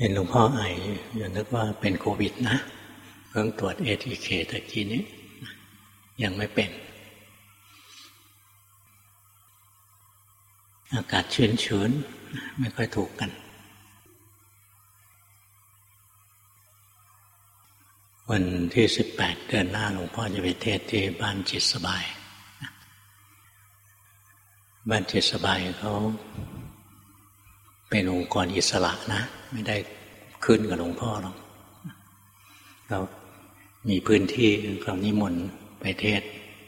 เห็นหลวงพ่อไออย่านึกว่าเป็นโควิดนะเพิ่งตรวจ ATK ตะกี้นี้ยังไม่เป็นอากาศชื้นๆไม่ค่อยถูกกันวันที่18เดือนหน้าหลวงพ่อจะไปเทศน์ที่บ้านจิตสบายบ้านจิตสบายเขาเป็นองค์กรอิสระนะไม่ได้ขึ้นกับหลวงพ่อหรอกเรามีพื้นที่เขานิมนต์ไปเทศน์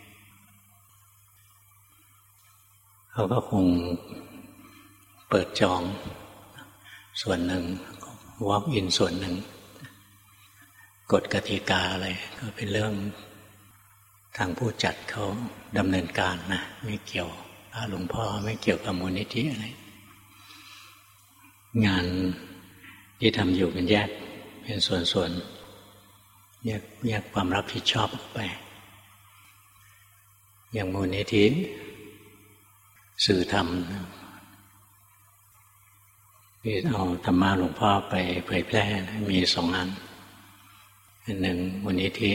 เขาก็คงเปิดจองส่วนหนึ่ง walk in ส่วนหนึ่งกฎกติกาอะไรก็เป็นเรื่องทางผู้จัดเขาดำเนินการนะไม่เกี่ยวกับหลวงพ่อไม่เกี่ยวกับมูลนิธิอะไรงานที่ทำอยู่มันแยกเป็นส่วนๆแยกความรับผิดชอบออกไปอย่างมูลนิธิสื่อธรรมที่เอาธรรมะหลวงพ่อไปเผยแพร่มี2 อันหนึ่งมูลนิธิ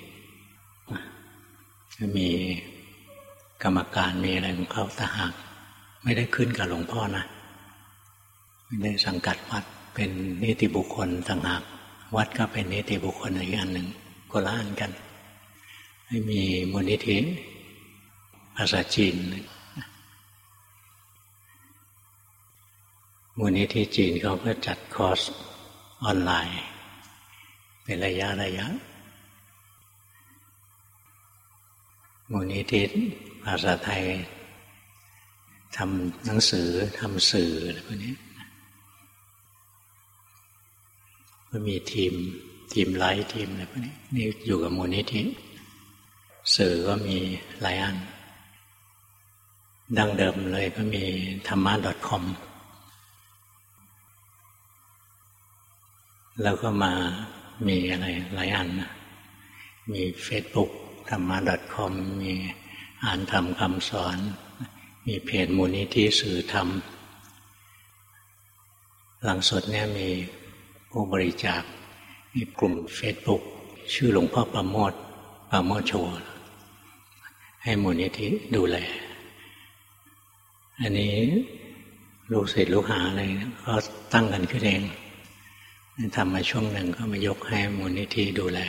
มีกรรมการมีอะไรของเขาแต่หากไม่ได้ขึ้นกับหลวงพ่อนะไม่ได้สังกัดวัดเป็นนิติบุคคลต่างหากวัดก็เป็นนิติบุคคลอีกอันหนึ่งคนละอันกันให้มีมูลนิธิภาษาจีนมูลนิธิจีนเขาก็จัดคอร์สออนไลน์เป็นระยะมูลนิธิภาษาไทยทำหนังสือทำสื่ออะไรพวกนี้ก็มีทีมไลฟ์ทีมอะไรพวกนี้นี่อยู่กับมูลนิธิสื่อก็มีหลายอันดั้งเดิมเลยก็มีธรรมะ .com แล้วก็มามีอะไรหลายอันนะมี Facebook ธรรมะ .com มีอ่านธรรมคำสอนมีเพจมูลนิธิสื่อธรรมหลังสุดเนี่ยมีผู้บริจาคมีกลุ่ม Facebook ชื่อหลวงพ่อประโมทโชให้มูลนิธิดูแลอันนี้ลูกศิษย์ลูกหาอะไรก็ตั้งกันขึ้นเองทำมาช่วงหนึ่งก็มายกให้มูลนิธิดูแล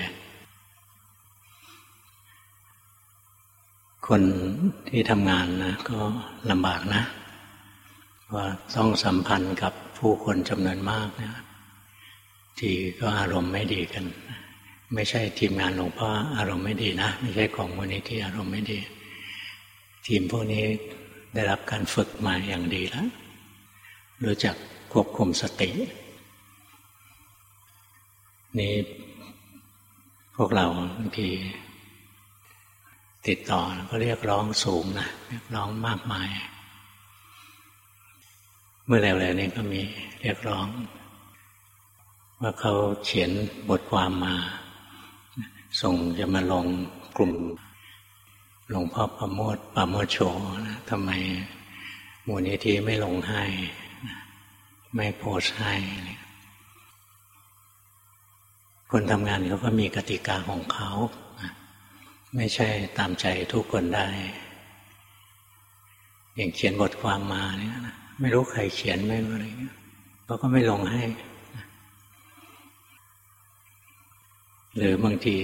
คนที่ทำงานนะก็ลำบากนะว่าต้องสัมพันธ์กับผู้คนจำนวนมากนะที่ก็อารมณ์ไม่ดีกันไม่ใช่ทีมงานหลวงพ่ออารมณ์ไม่ดีนะไม่ใช่ของมูลนิธิอารมณ์ไม่ดีทีมพวกนี้ได้รับการฝึกมาอย่างดีแล้วรู้จักควบคุมสตินี่พวกเราบางทีติดต่อก็เรียกร้องสูงนะเรียกร้องมากมายเมื่อเร็วๆนี้ก็มีเรียกร้องว่าเขาเขียนบทความมาส่งจะมาลงกลุ่มหลวงพ่อประโมทโชนะทำไมมูลนิธิไม่ลงให้ไม่โพสต์ให้คนทำงานเขาก็มีกติกาของเขาไม่ใช่ตามใจทุกคนได้อย่างเขียนบทความมาเนี่ยนะไม่รู้ใครเขียนไม่รู้อะไรเขาก็ไม่ลงให้หรือบางที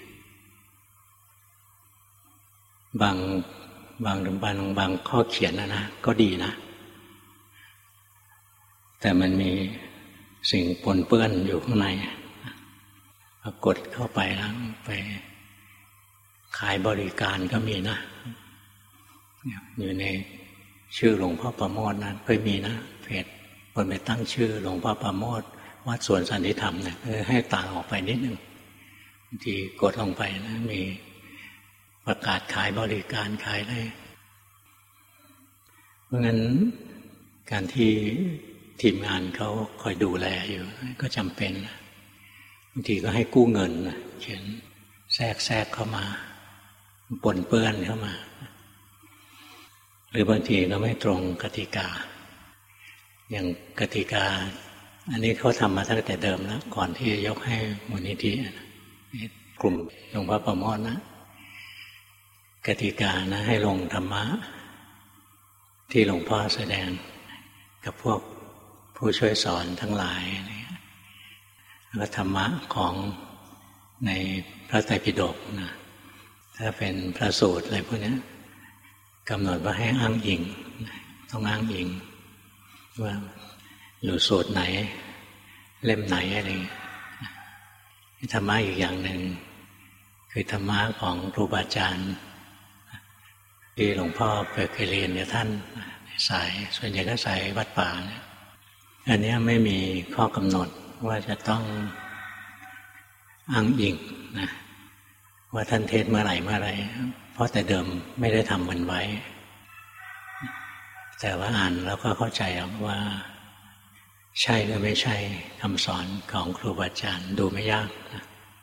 บางข้อเขียนนะก็ดีนะแต่มันมีสิ่งปนเปื้อนอยู่ข้างในกดเข้าไปแล้วไปขายบริการก็มีนะอยู่ในชื่อหลวงพ่อประโมทนะเคยมีนะเพจคนไปตั้งชื่อหลวงพ่อประโมทวัดสวนสันติธรรมเนี่ยให้ต่างออกไปนิดนึงบางทีกดลงไปนะมีประกาศขายบริการขายได้เพราะงั้นการที่ทีมงานเขาคอยดูแลอยู่ก็จำเป็นบางทีก็ให้กู้เงินเขียนแทรกเข้ามาปนเปื้อนเข้ามาหรือบางทีก็ไม่ตรงกติกาอย่างกติกาอันนี้เขาทำมาตั้งแต่เดิมแล้วก่อนที่จะยกให้มูลนิธิกลุ่มหลวงพ่อประโมทนะกติกานะให้ลงธรรมะที่หลวงพ่อแสดงกับพวกผู้ช่วยสอนทั้งหลายแล้วก็ธรรมะของในพระไตรปิฎกนะถ้าเป็นพระสูตรอะไรพวกนี้กำหนดว่าให้อ้างอิงต้องอ้างอิงว่าอยู่สูตรไหนเล่มไหนอะไรธรรมะอีกอย่างหนึ่งคือธรรมะของครูบาอาจารย์ที่หลวงพ่อเคยเรียนกับท่านสายส่วนใหญ่ก็สายวัดป่าเนี่ยอันนี้ไม่มีข้อกำหนดว่าจะต้องอ้างอิงนะว่าท่านเทศเมื่อไหร่เพราะแต่เดิมไม่ได้ทำมันไว้แต่ว่าอ่านแล้วก็เข้าใจว่าใช่หรือไม่ใช่คำสอนของครูบาอาจารย์ดูไม่ยากนะ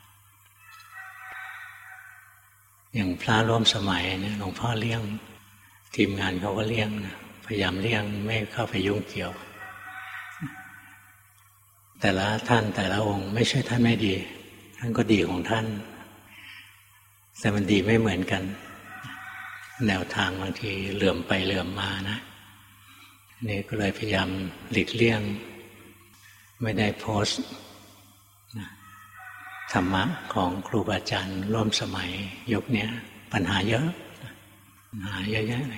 อย่างพระร่วมสมัยเนี่ยหลวงพ่อเลี่ยงทีมงานเขาก็เลี่ยงนะพยายามเลี่ยงไม่เข้าไปยุ่งเกี่ยวแต่ละท่านแต่ละองค์ไม่ใช่ท่านไม่ดีท่านก็ดีของท่านแต่มันดีไม่เหมือนกันแนวทางบางทีเหลื่อมไปเหลื่อมมานะนี่ก็เลยพยายามหลีกเลี่ยงไม่ได้โพสต์ธรรมะของครูบาอาจารย์ร่วมสมัยยุคนี้ปัญหาเยอะปัญหาเยอะแยะเลย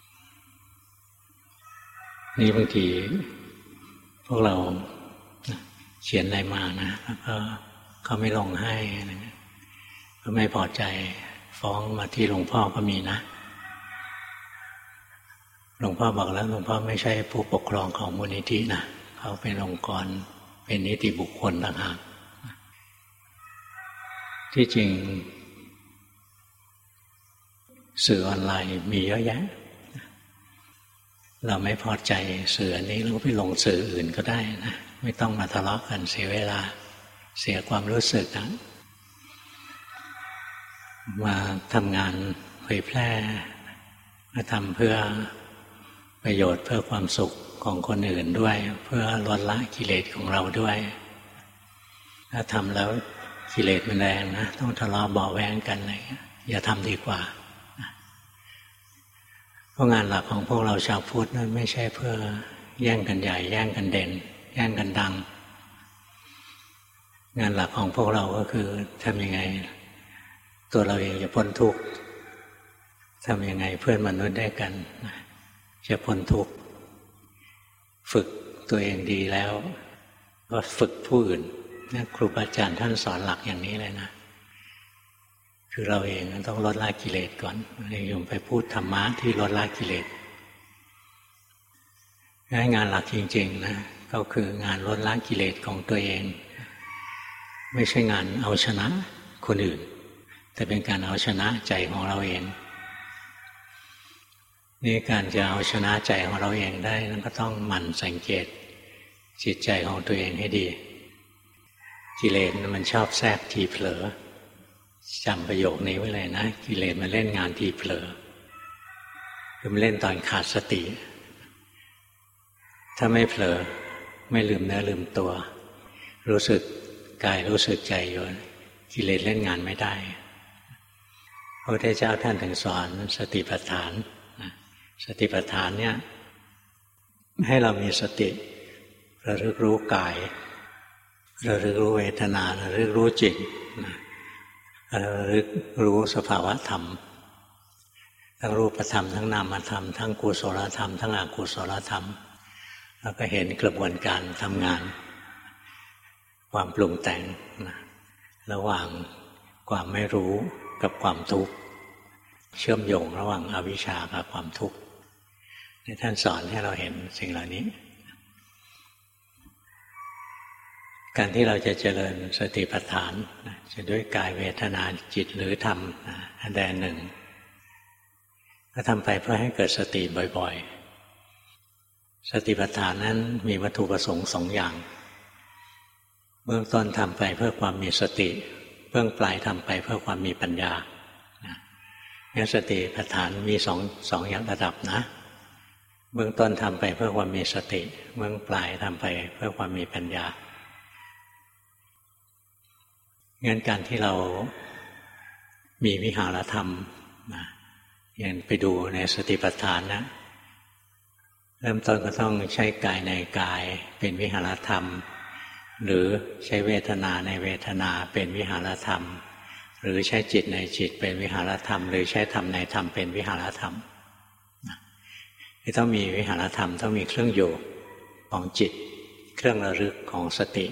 นี่บางทีพวกเราเขียนอะไรมานะแล้วก็เขาไม่ลงให้อะไรเงี้ยก็ไม่พอใจฟ้องมาที่หลวงพ่อก็มีนะหลวงพ่อบอกแล้วหลวงพ่อไม่ใช่ผู้ปกครองของมูลนิธินะเขาเป็นองค์กรเป็นนิติบุคคลต่างหากที่จริงสื่อออนไลน์มีเยอะแยะเราไม่พอใจสื่ออันนี้เราก็ไปลงสื่ออื่นก็ได้นะไม่ต้องมาทะเลาะกันเสียเวลาเสียความรู้สึกนะมาทำงานเผยแพร่มาทำเพื่อประโยชน์เพื่อความสุขของคนอื่นด้วยเพื่อลดละกิเลสของเราด้วยถ้าทำแล้วกิเลสมันแรงนะต้องทะเลาะเบาแวงกันอะไรอย่าทำดีกว่าเพราะงานหลักของพวกเราชาวพุทธนั้นไม่ใช่เพื่อแย่งกันใหญ่แย่งกันเด่นแย่งกันดังงานหลักของพวกเราก็คือทำยังไงตัวเราเองจะพ้นทุกข์ทำยังไงเพื่อนมนุษย์ได้กันจะพ้นทุกข์ฝึกตัวเองดีแล้วก็ฝึกผู้อื่นนะครูบาอาจารย์ท่านสอนหลักอย่างนี้เลยนะคือเราเองต้องลดละกิเลสก่อนโยมไปพูดธรรมะที่ลดละกิเลสงานหลักจริงๆนะก็คืองานลดละกิเลสของตัวเองไม่ใช่งานเอาชนะคนอื่นแต่เป็นการเอาชนะใจของเราเองนี่การจะเอาชนะใจของเราเองได้นั้นก็ต้องหมั่นสังเกตจิตใจของตัวเองให้ดีกิเลสมันชอบแทรกทีเผลอจำประโยคนี้ไว้เลยนะกิเลสมันเล่นงานทีเผลอคือมันเล่นตอนขาดสติถ้าไม่เผลอไม่ลืมเนื้อลืมตัวรู้สึกกายรู้สึกใจอยู่กิเลสเล่นงานไม่ได้พระพุทธเจ้าท่านถึงสอนสติปัฏฐานสติปัฏฐานเนี่ยให้เรามีสติระลึกรู้กายระลึกรู้เวทนาระลึกรู้จิตระลึกรู้สภาวะธรรมทั้งรูปธรรมทั้งนามธรรมทั้งกุศลธรรมทั้งอกุศลธรรมแล้วก็เห็นกระบวนการทำงานความปรุงแต่งระหว่างความไม่รู้กับความทุกข์เชื่อมโยงระหว่างอวิชชากับความทุกข์ท่านสอนให้เราเห็นสิ่งเหล่านี้การที่เราจะเจริญสติปัฏฐานจะด้วยกายเวทนาจิตหรือธรรมอันใดหนึ่งก็ทำไปเพื่อให้เกิดสติบ่อยๆสติปัฏฐานนั้นมีวัตถุประสงค์สองอย่างเบื้องต้นทำไปเพื่อความมีสติเบื้องปลายทำไปเพื่อความมีปัญญางั้นสติปัฏฐานมีสองอย่างระดับนะเบื้องต้นทำไปเพื่อความมีสติเบื้องปลายทำไปเพื่อความมีปัญญางั้นการที่เรามีวิหารธรรมนะอย่างไปดูในสติปัฏฐานนะเริ่มต้นก็ต้องใช้กายในกายเป็นวิหารธรรมหรือใช้เวทนาในเวทนาเป็นวิหารธรรมหรือใช้จิตในจิตเป็นวิหารธรรมหรือใช้ธรรมในธรรมเป็นวิหารธรรมที่ต้องมีวิหารธรรมต้องมีเครื่องอยู่ของจิตเครื่องระลึกของสติ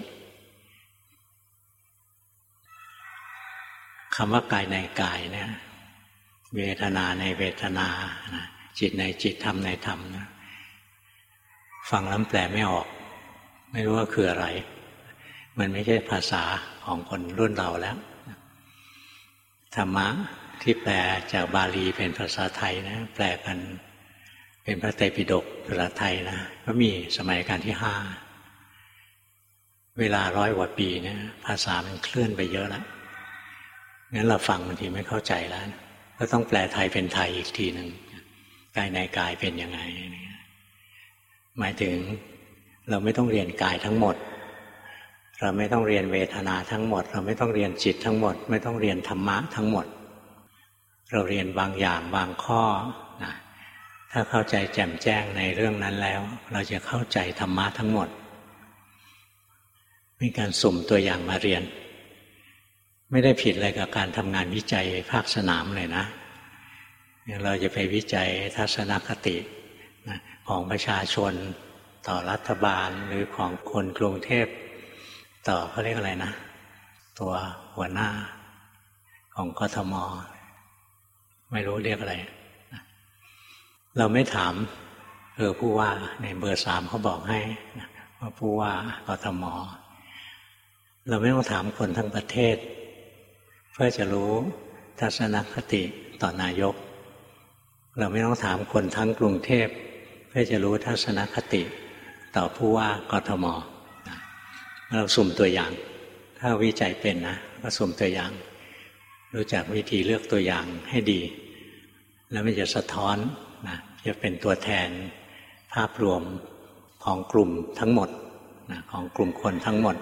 คำว่ากายในกายเนี่ยเวทนาในเวทนาจิตในจิตธรรมในธรรมนะฟังแล้วแปลไม่ออกไม่รู้ว่าคืออะไรมันไม่ใช่ภาษาของคนรุ่นเราแล้วธรรมะที่แปลจากบาลีเป็นภาษาไทยนะแปลกันเป็นพระไตรปิฎกภาษาไทยนะก็มีสมัยรัชกาลที่5เวลา100 กว่าปีเนี่ยภาษามันเคลื่อนไปเยอะแล้วงั้นเราฟังบางทีไม่เข้าใจแล้วก็ต้องแปลไทยเป็นไทยอีกทีหนึ่งกายในกายเป็นยังไงหมายถึงเราไม่ต้องเรียนกายทั้งหมดเราไม่ต้องเรียนเวทนาทั้งหมดเราไม่ต้องเรียนจิตทั้งหมดไม่ต้องเรียนธรรมะทั้งหมดเราเรียนบางอย่างบางข้อนะถ้าเข้าใจแจ่มแจ้งในเรื่องนั้นแล้วเราจะเข้าใจธรรมะทั้งหมดมีการสุ่มตัวอย่างมาเรียนไม่ได้ผิดอะไรกับการทำงานวิจัยภาคสนามเลยนะเราจะไปวิจัยทัศนคติของประชาชนต่อรัฐบาลหรือของคนกรุงเทพต่อเขาเรียกอะไรนะตัวหัวหน้าของกทม.ไม่รู้เรียกอะไรเราไม่ถามผู้ว่าในเบอร์ 3เขาบอกให้ว่าผู้ว่ากทม.เราไม่ต้องถามคนทั้งประเทศเพื่อจะรู้ทัศนคติต่อนายกเราไม่ต้องถามคนทั้งกรุงเทพเพื่อจะรู้ทัศนคติต่อผู้ว่ากทม.เราสุ่มตัวอย่างถ้าวิจัยเป็นนะก็สุ่มตัวอย่างรู้จักวิธีเลือกตัวอย่างให้ดีแล้วมันจะสะท้อนนะจะเป็นตัวแทนภาพรวมของกลุ่มทั้งหมดนะของกลุ่มคนทั้งหมด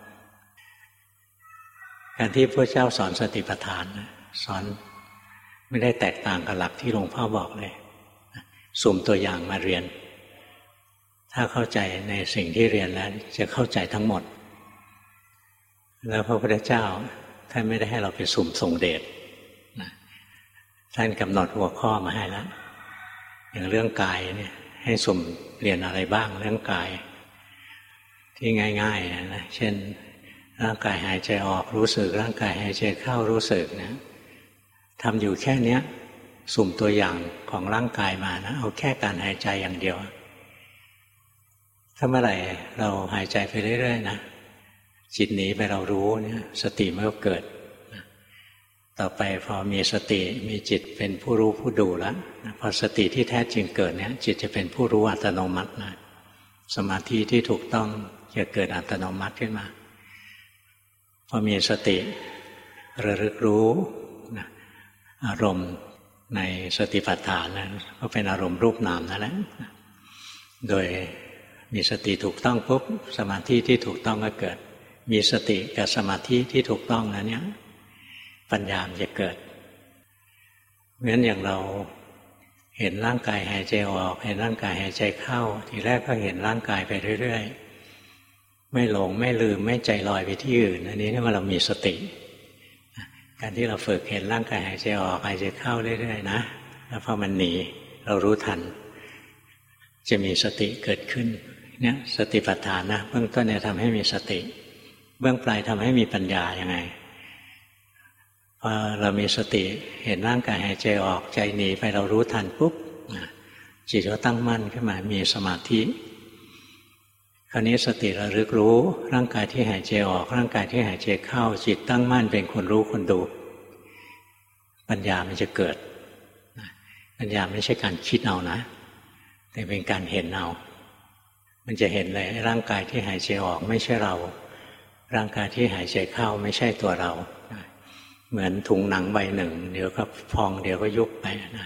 การที่พระเจ้าสอนสติปัฏฐานสอนไม่ได้แตกต่างกับหลักที่หลวงพ่อบอกเลยสุ่มตัวอย่างมาเรียนถ้าเข้าใจในสิ่งที่เรียนแล้วจะเข้าใจทั้งหมดแล้วพระพุทธเจ้าท่านไม่ได้ให้เราไปสุ่มส่งเดชท่านกำหนดหัวข้อมาให้แล้วอย่างเรื่องกายเนี่ยให้สุ่มเรียนอะไรบ้างเรื่องกายที่ง่ายๆนะเช่นร่างกายหายใจออกรู้สึกร่างกายหายใจเข้ารู้สึกนะทำอยู่แค่นี้สุ่มตัวอย่างของร่างกายมานะเอาแค่การหายใจอย่างเดียวถ้าเมื่อไหร่เราหายใจไปเรื่อยๆนะจิตหนีไปเรารู้เนี่ยสติมันก็เกิดต่อไปพอมีสติมีจิตเป็นผู้รู้ผู้ดูแล้วพอสติที่แท้จริงเกิดเนี่ยจิตจะเป็นผู้รู้อัตโนมัตินะสมาธิที่ถูกต้องจะเกิดอัตโนมัติขึ้นมาพอมีสติระลึกรู้นะอารมณ์ในสติปัฏฐานนะก็เป็นอารมณ์รูปนามนั่นแหละโดยมีสติถูกต้องปุ๊บสมาธิที่ถูกต้องก็เกิดมีสติกับสมาธิที่ถูกต้องแล้วเนี่ยปัญญาจะเกิดเพราะฉะนั้นอย่างเราเห็นร่างกายหายใจออกเห็นร่างกายหายใจเข้าทีแรกก็เห็นร่างกายไปเรื่อยๆไม่หลงไม่ลืมไม่ใจลอยไปที่อื่นอันนี้เรียกว่าเรามีสติการที่เราฝึกเห็นร่างกายหายใจออกหายใจเข้าเรื่อยๆนะแล้วพอมันหนีเรารู้ทันจะมีสติเกิดขึ้นเนี่ยสติปัฏฐานนะเบื้องต้นเนี่ยทำให้มีสติเบื้องปลายทำให้มีปัญญายังไงพอเรามีสติเห็นร่างกายหายใจออกใจหนีไปเรารู้ทันปุ๊บจิตก็ตั้งมั่นขึ้นมามีสมาธิคราวนี้สติระลึกรู้ร่างกายที่หายใจออกร่างกายที่หายใจเข้าจิตตั้งมั่นเป็นคนรู้คนดูปัญญามันจะเกิดปัญญาไม่ใช่การคิดเอานะแต่เป็นการเห็นเอามันจะเห็นเลยร่างกายที่หายใจออกไม่ใช่เราร่างกายที่หายใจเข้าไม่ใช่ตัวเราเหมือนถุงหนังใบหนึ่งเดี๋ยวก็พองเดี๋ยวก็ยุบไปนะ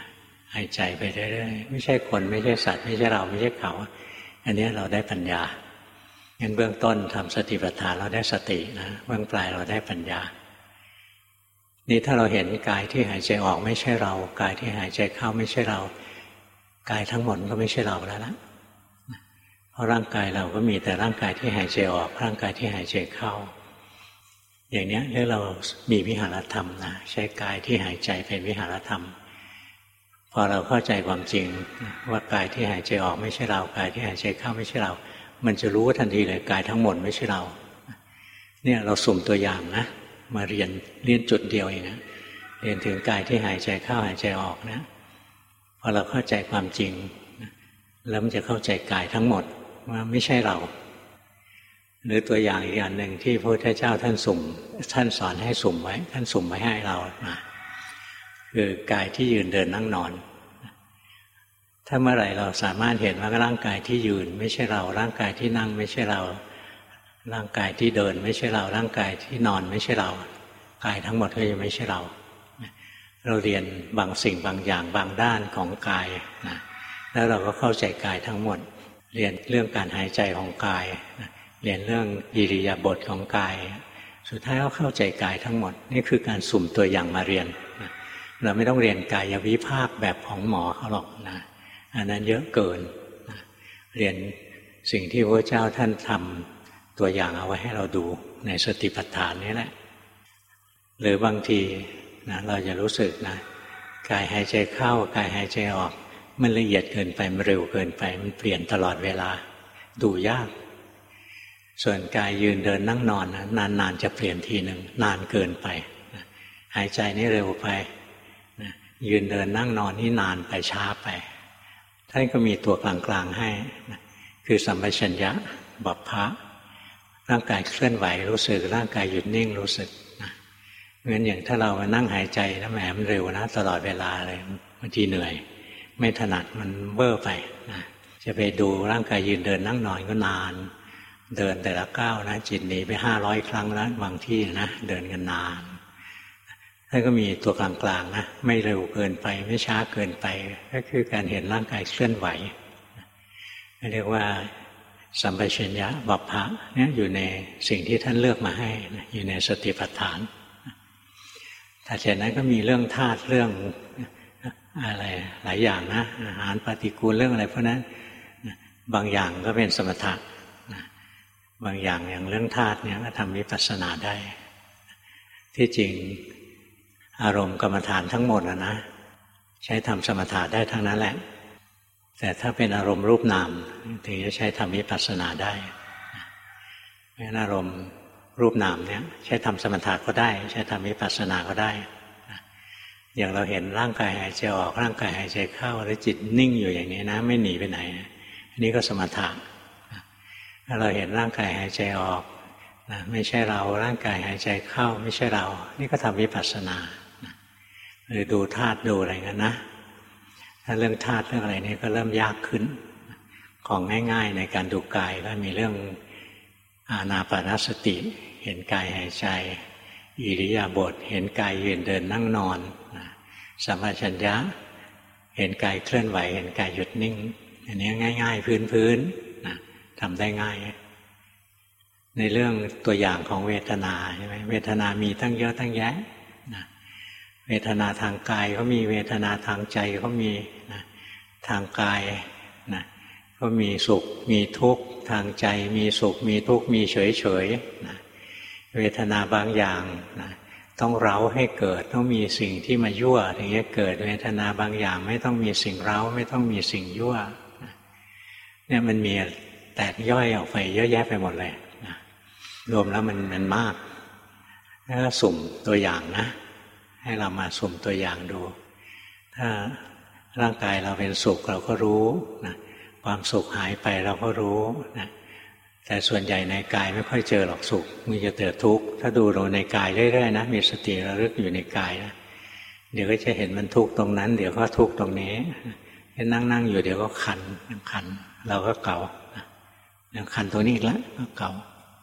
หายใจไปเรื่อยๆไม่ใช่คนไม่ใช่สัตว์ไม่ใช่เราไม่ใช่เขาอันนี้เราได้ปัญญางั้นเบื้องต้นทำสติปัฏฐานเราได้สตินะเบื้องปลายเราได้ปัญญานี่ถ้าเราเห็นกายที่หายใจออกไม่ใช่เรากายที่หายใจเข้าไม่ใช่เรากายทั้งหมดก็ไม่ใช่เราแล้วนะเพราะร่างกายเราก็มีแต่ร่างกายที่หายใจออกร่างกายที่หายใจเข้าอย่างนี้เรียกเรามีวิหารธรรมนะใช้กายที่หายใจเป็นวิหารธรรมพอเราเข้าใจความจริงว่ากายที่หายใจออกไม่ใช่เรากายที่หายใจเข้าไม่ใช่เรามันจะรู้ทันทีเลยกายทั้งหมดไม่ใช่เราเนี่ยเราสุ่มตัวอย่างนะมาเรียนจุดเดียวเองนะเรียนถึงกายที่หายใจเข้าหายใจออกนะพอเราเข้าใจความจริงแล้วมันจะเข้าใจกายทั้งหมดว่าไม่ใช่เราหรือตัวอย่างอีกอันหนึ่งที่พระพุทธเจ้าท่านสอนให้สุ่มไว้ท่านสุ่มไว้ให้เรามาคือกายที่ยืนเดินนั่งนอนถ้าเมื่อไหร่เราสามารถเห็นว่าร่างกายที่ยืนไม่ใช่เราร่างกายที่นั่งไม่ใช่เราร่างกายที่เดินไม่ใช่เราร่างกายที่นอนไม่ใช่เรากายทั้งหมดก็ยังไม่ใช่เราเราเรียนบางสิ่งบางอย่างบางด้านของกายนะแล้วเราก็เข้าใจกายทั้งหมดเรียนเรื่องการหายใจของกายเรียนเรื่องอิริยาบถของกายสุดท้ายก็เข้าใจกายทั้งหมดนี่คือการสุ่มตัวอย่างมาเรียนเราไม่ต้องเรียนกายวิภาคแบบของหมอเขาหรอกนะอันนั้นเยอะเกินเรียนสิ่งที่พระเจ้าท่านทำตัวอย่างเอาไว้ให้เราดูในสติปัฏฐานนี่แหละหรือบางทีนะเราจะรู้สึกนะกายหายใจเข้ากายหายใจออกมันละเอียดเกินไปมันเร็วเกินไปมันเปลี่ยนตลอดเวลาดูยากส่วนกายยืนเดินนั่งนอนนะนานๆจะเปลี่ยนทีหนึ่งนานเกินไปหายใจนี่เร็วไปยืนเดินนั่งนอนนี่นานไปช้าไปท่านก็มีตัวกลางๆให้คือสัมปชัญญะบัพพะร่างกายเคลื่อนไหวรู้สึกร่างกายหยุดนิ่งรู้สึกนะงั้นอย่างถ้าเรามานั่งหายใจแล้วแหมมันเร็วนะตลอดเวลาเลยบางทีเหนื่อยไม่ถนัดมันเบ้อไปนะจะไปดูร่างกายยืนเดินนั่งนอนก็นานเดินแต่ละก้าวนะจิตหนีไป500 ครั้งแล้วบางที่นะเดินกันนานท่านก็มีตัวกลางๆนะไม่เร็วเกินไปไม่ช้าเกินไปก็คือการเห็นร่างกายเคลื่อนไหวเรียกว่าสัมปชัญญะบัพพะเนี่ยอยู่ในสิ่งที่ท่านเลือกมาให้อยู่ในสติปัฏฐานถ้าเช่นนั้นก็มีเรื่องธาตุเรื่องอะไรหลายอย่างนะอาหารปฏิกูลเรื่องอะไรพวกนั้นบางอย่างก็เป็นสมถะบางอย่างอย่างเรื่องธาตุเนี่ยก็ทำวิปัสสนาได้ที่จริงอารมณ์กรรมฐานทั้งหมดนะใช้ทำสมถะได้ทั้งนั้นแหละแต่ถ้าเป็นอารมณ์รูปนามถึงจะใช้ทำวิปัสสนาได้เพราะฉะนั้นอารมณ์รูปนามเนี่ยใช้ทำสมถะก็ได้ใช้ทำวิปัสสนาก็ได้อย่างเราเห็นร่างกายหายใจออกร่างกายหายใจเข้าแล้วจิตนิ่งอยู่อย่างนี้นะไม่หนีไปไหนอันนี้ก็สมถะถ้าเราเห็นร่างกายหายใจออกนะไม่ใช่เราร่างกายหายใจเข้าไม่ใช่เรานี่ก็ทำวิปัสสนาหรือดูธาตุดูอะไรกันนะถ้าเรื่องธาตุเรื่องอะไรนี้ก็เริ่มยากขึ้นของง่ายๆในการดูกายก็มีเรื่องอานาปานสติเห็นกายหายใจอิริยาบถเห็นกายยืนเดินนั่งนอนสัมปชัญญะเห็นกายเคลื่อนไหวเห็นกายหยุดนิ่งอันนี้ง่ายๆพื้นๆนะทำได้ง่ายในเรื่องตัวอย่างของเวทนาใช่ไหมเวทนามีตั้งเยอะตั้งแยะนะเวทนาทางกายก็มีเวทนาทางใจก็มีนะทางกายนะก็มีสุขมีทุกข์ทางใจมีสุขมีทุกข์มีเฉยๆนะเวทนาบางอย่างนะต้องเร้าให้เกิดต้องมีสิ่งที่มายั่วถึงจะเกิดเวทนาบางอย่างไม่ต้องมีสิ่งเร้าไม่ต้องมีสิ่งยั่วนะเนี่ยมันมีแตกย่อยออกไปเยอะแยะไปหมดเลยนะรวมแล้วมันมากแล้วก็สุ่มตัวอย่างนะให้เรามาสุ่มตัวอย่างดูถ้าร่างกายเราเป็นสุขเราก็รู้นะความสุขหายไปเราก็รู้นะแต่ส่วนใหญ่ในกายไม่ค่อยเจอหรอกสุขมีจะเจอทุกข์ถ้าดูเราในกายเรื่อยๆนะมีสติระลึกอยู่ในกายนะเดี๋ยวก็จะเห็นมันทุกข์ตรงนั้นเดี๋ยวก็ทุกข์ตรงนี้นั่งอยู่เดี๋ยวก็คันเราก็เกาคันตัวนี้อีกแล้วก็เกา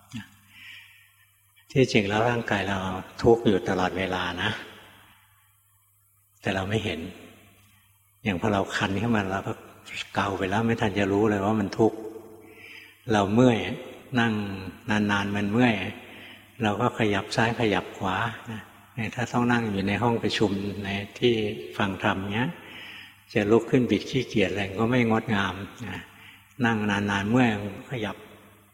ที่จริงแล้วร่างกายเราทุกข์อยู่ตลอดเวลานะแต่เราไม่เห็นอย่างพอเราคันขึ้นมาเราก็เกาไปแล้วไม่ทันจะรู้เลยว่ามันทุกข์เราเมื่อยนั่งนานๆมันเมื่อยเราก็ขยับซ้ายขยับขวาถ้าต้องนั่งอยู่ในห้องประชุมในที่ฟังธรรมเนี้ยจะลุกขึ้นบิดขี้เกียจอะไรก็ไม่งดงามนั่งนานๆเมื่อยขยับ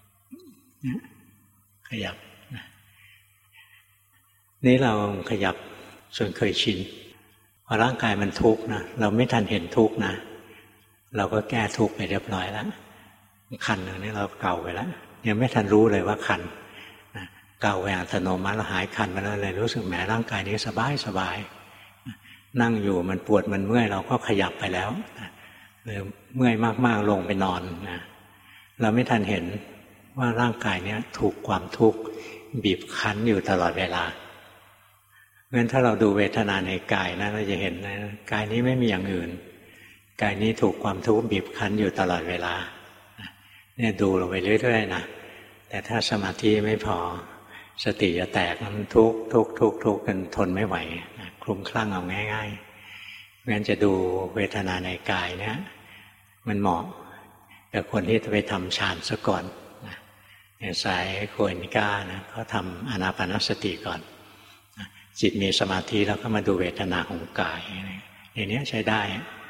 นี่เราขยับจนเคยชินพอร่างกายมันทุกข์นะเราไม่ทันเห็นทุกข์นะเราก็แก้ทุกข์ไปเรียบร้อยแล้วคันหนึ่งนี่เราเก่าไปแล้วยังไม่ทันรู้เลยว่าคันเก่าไปอัตโนมัติเราหายคันมาแล้วเลยรู้สึกแหมร่างกายนี้สบายนั่งอยู่มันปวดมันเมื่อยเราก็ขยับไปแล้วหรือเมื่อยมากๆลงไปนอนเราไม่ทันเห็นว่าร่างกายนี้ถูกความทุกข์บีบคั้นอยู่ตลอดเวลางั้นถ้าเราดูเวทนาในกายนะเราจะเห็นนะกายนี้ไม่มีอย่างอื่นกายนี้ถูกความทุกข์บีบคั้นอยู่ตลอดเวลาเนี่ยดูลงไปเรื่อยๆนะแต่ถ้าสมาธิไม่พอสติจะแตกมันทุกข์กันทนไม่ไหวคลุ้มคลั่งเอาง่ายๆงั้นจะดูเวทนาในกายเนี่ยมันเหมาะกับคนที่จะไปทำฌานซะก่อนอย่างสายโคนิก้านะเขาทำอานาปานสติก่อนจิตมีสมาธิแล้วก็มาดูเวทนาของกายอย่างนี้ใช้ได้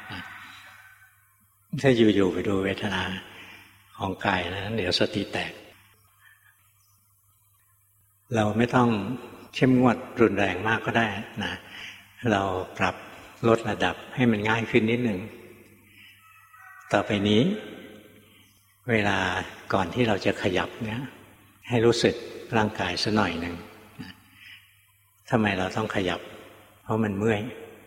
ถ้าอยู่ๆไปดูเวทนาของกายนะเดี๋ยวสติแตกเราไม่ต้องเข้มงวดรุนแรงมากก็ได้นะเราปรับลดระดับให้มันง่ายขึ้นนิดหนึ่งต่อไปนี้เวลาก่อนที่เราจะขยับเนี่ยให้รู้สึกร่างกายสักหน่อยหนึ่งทำไมเราต้องขยับเพราะมันเมื่อย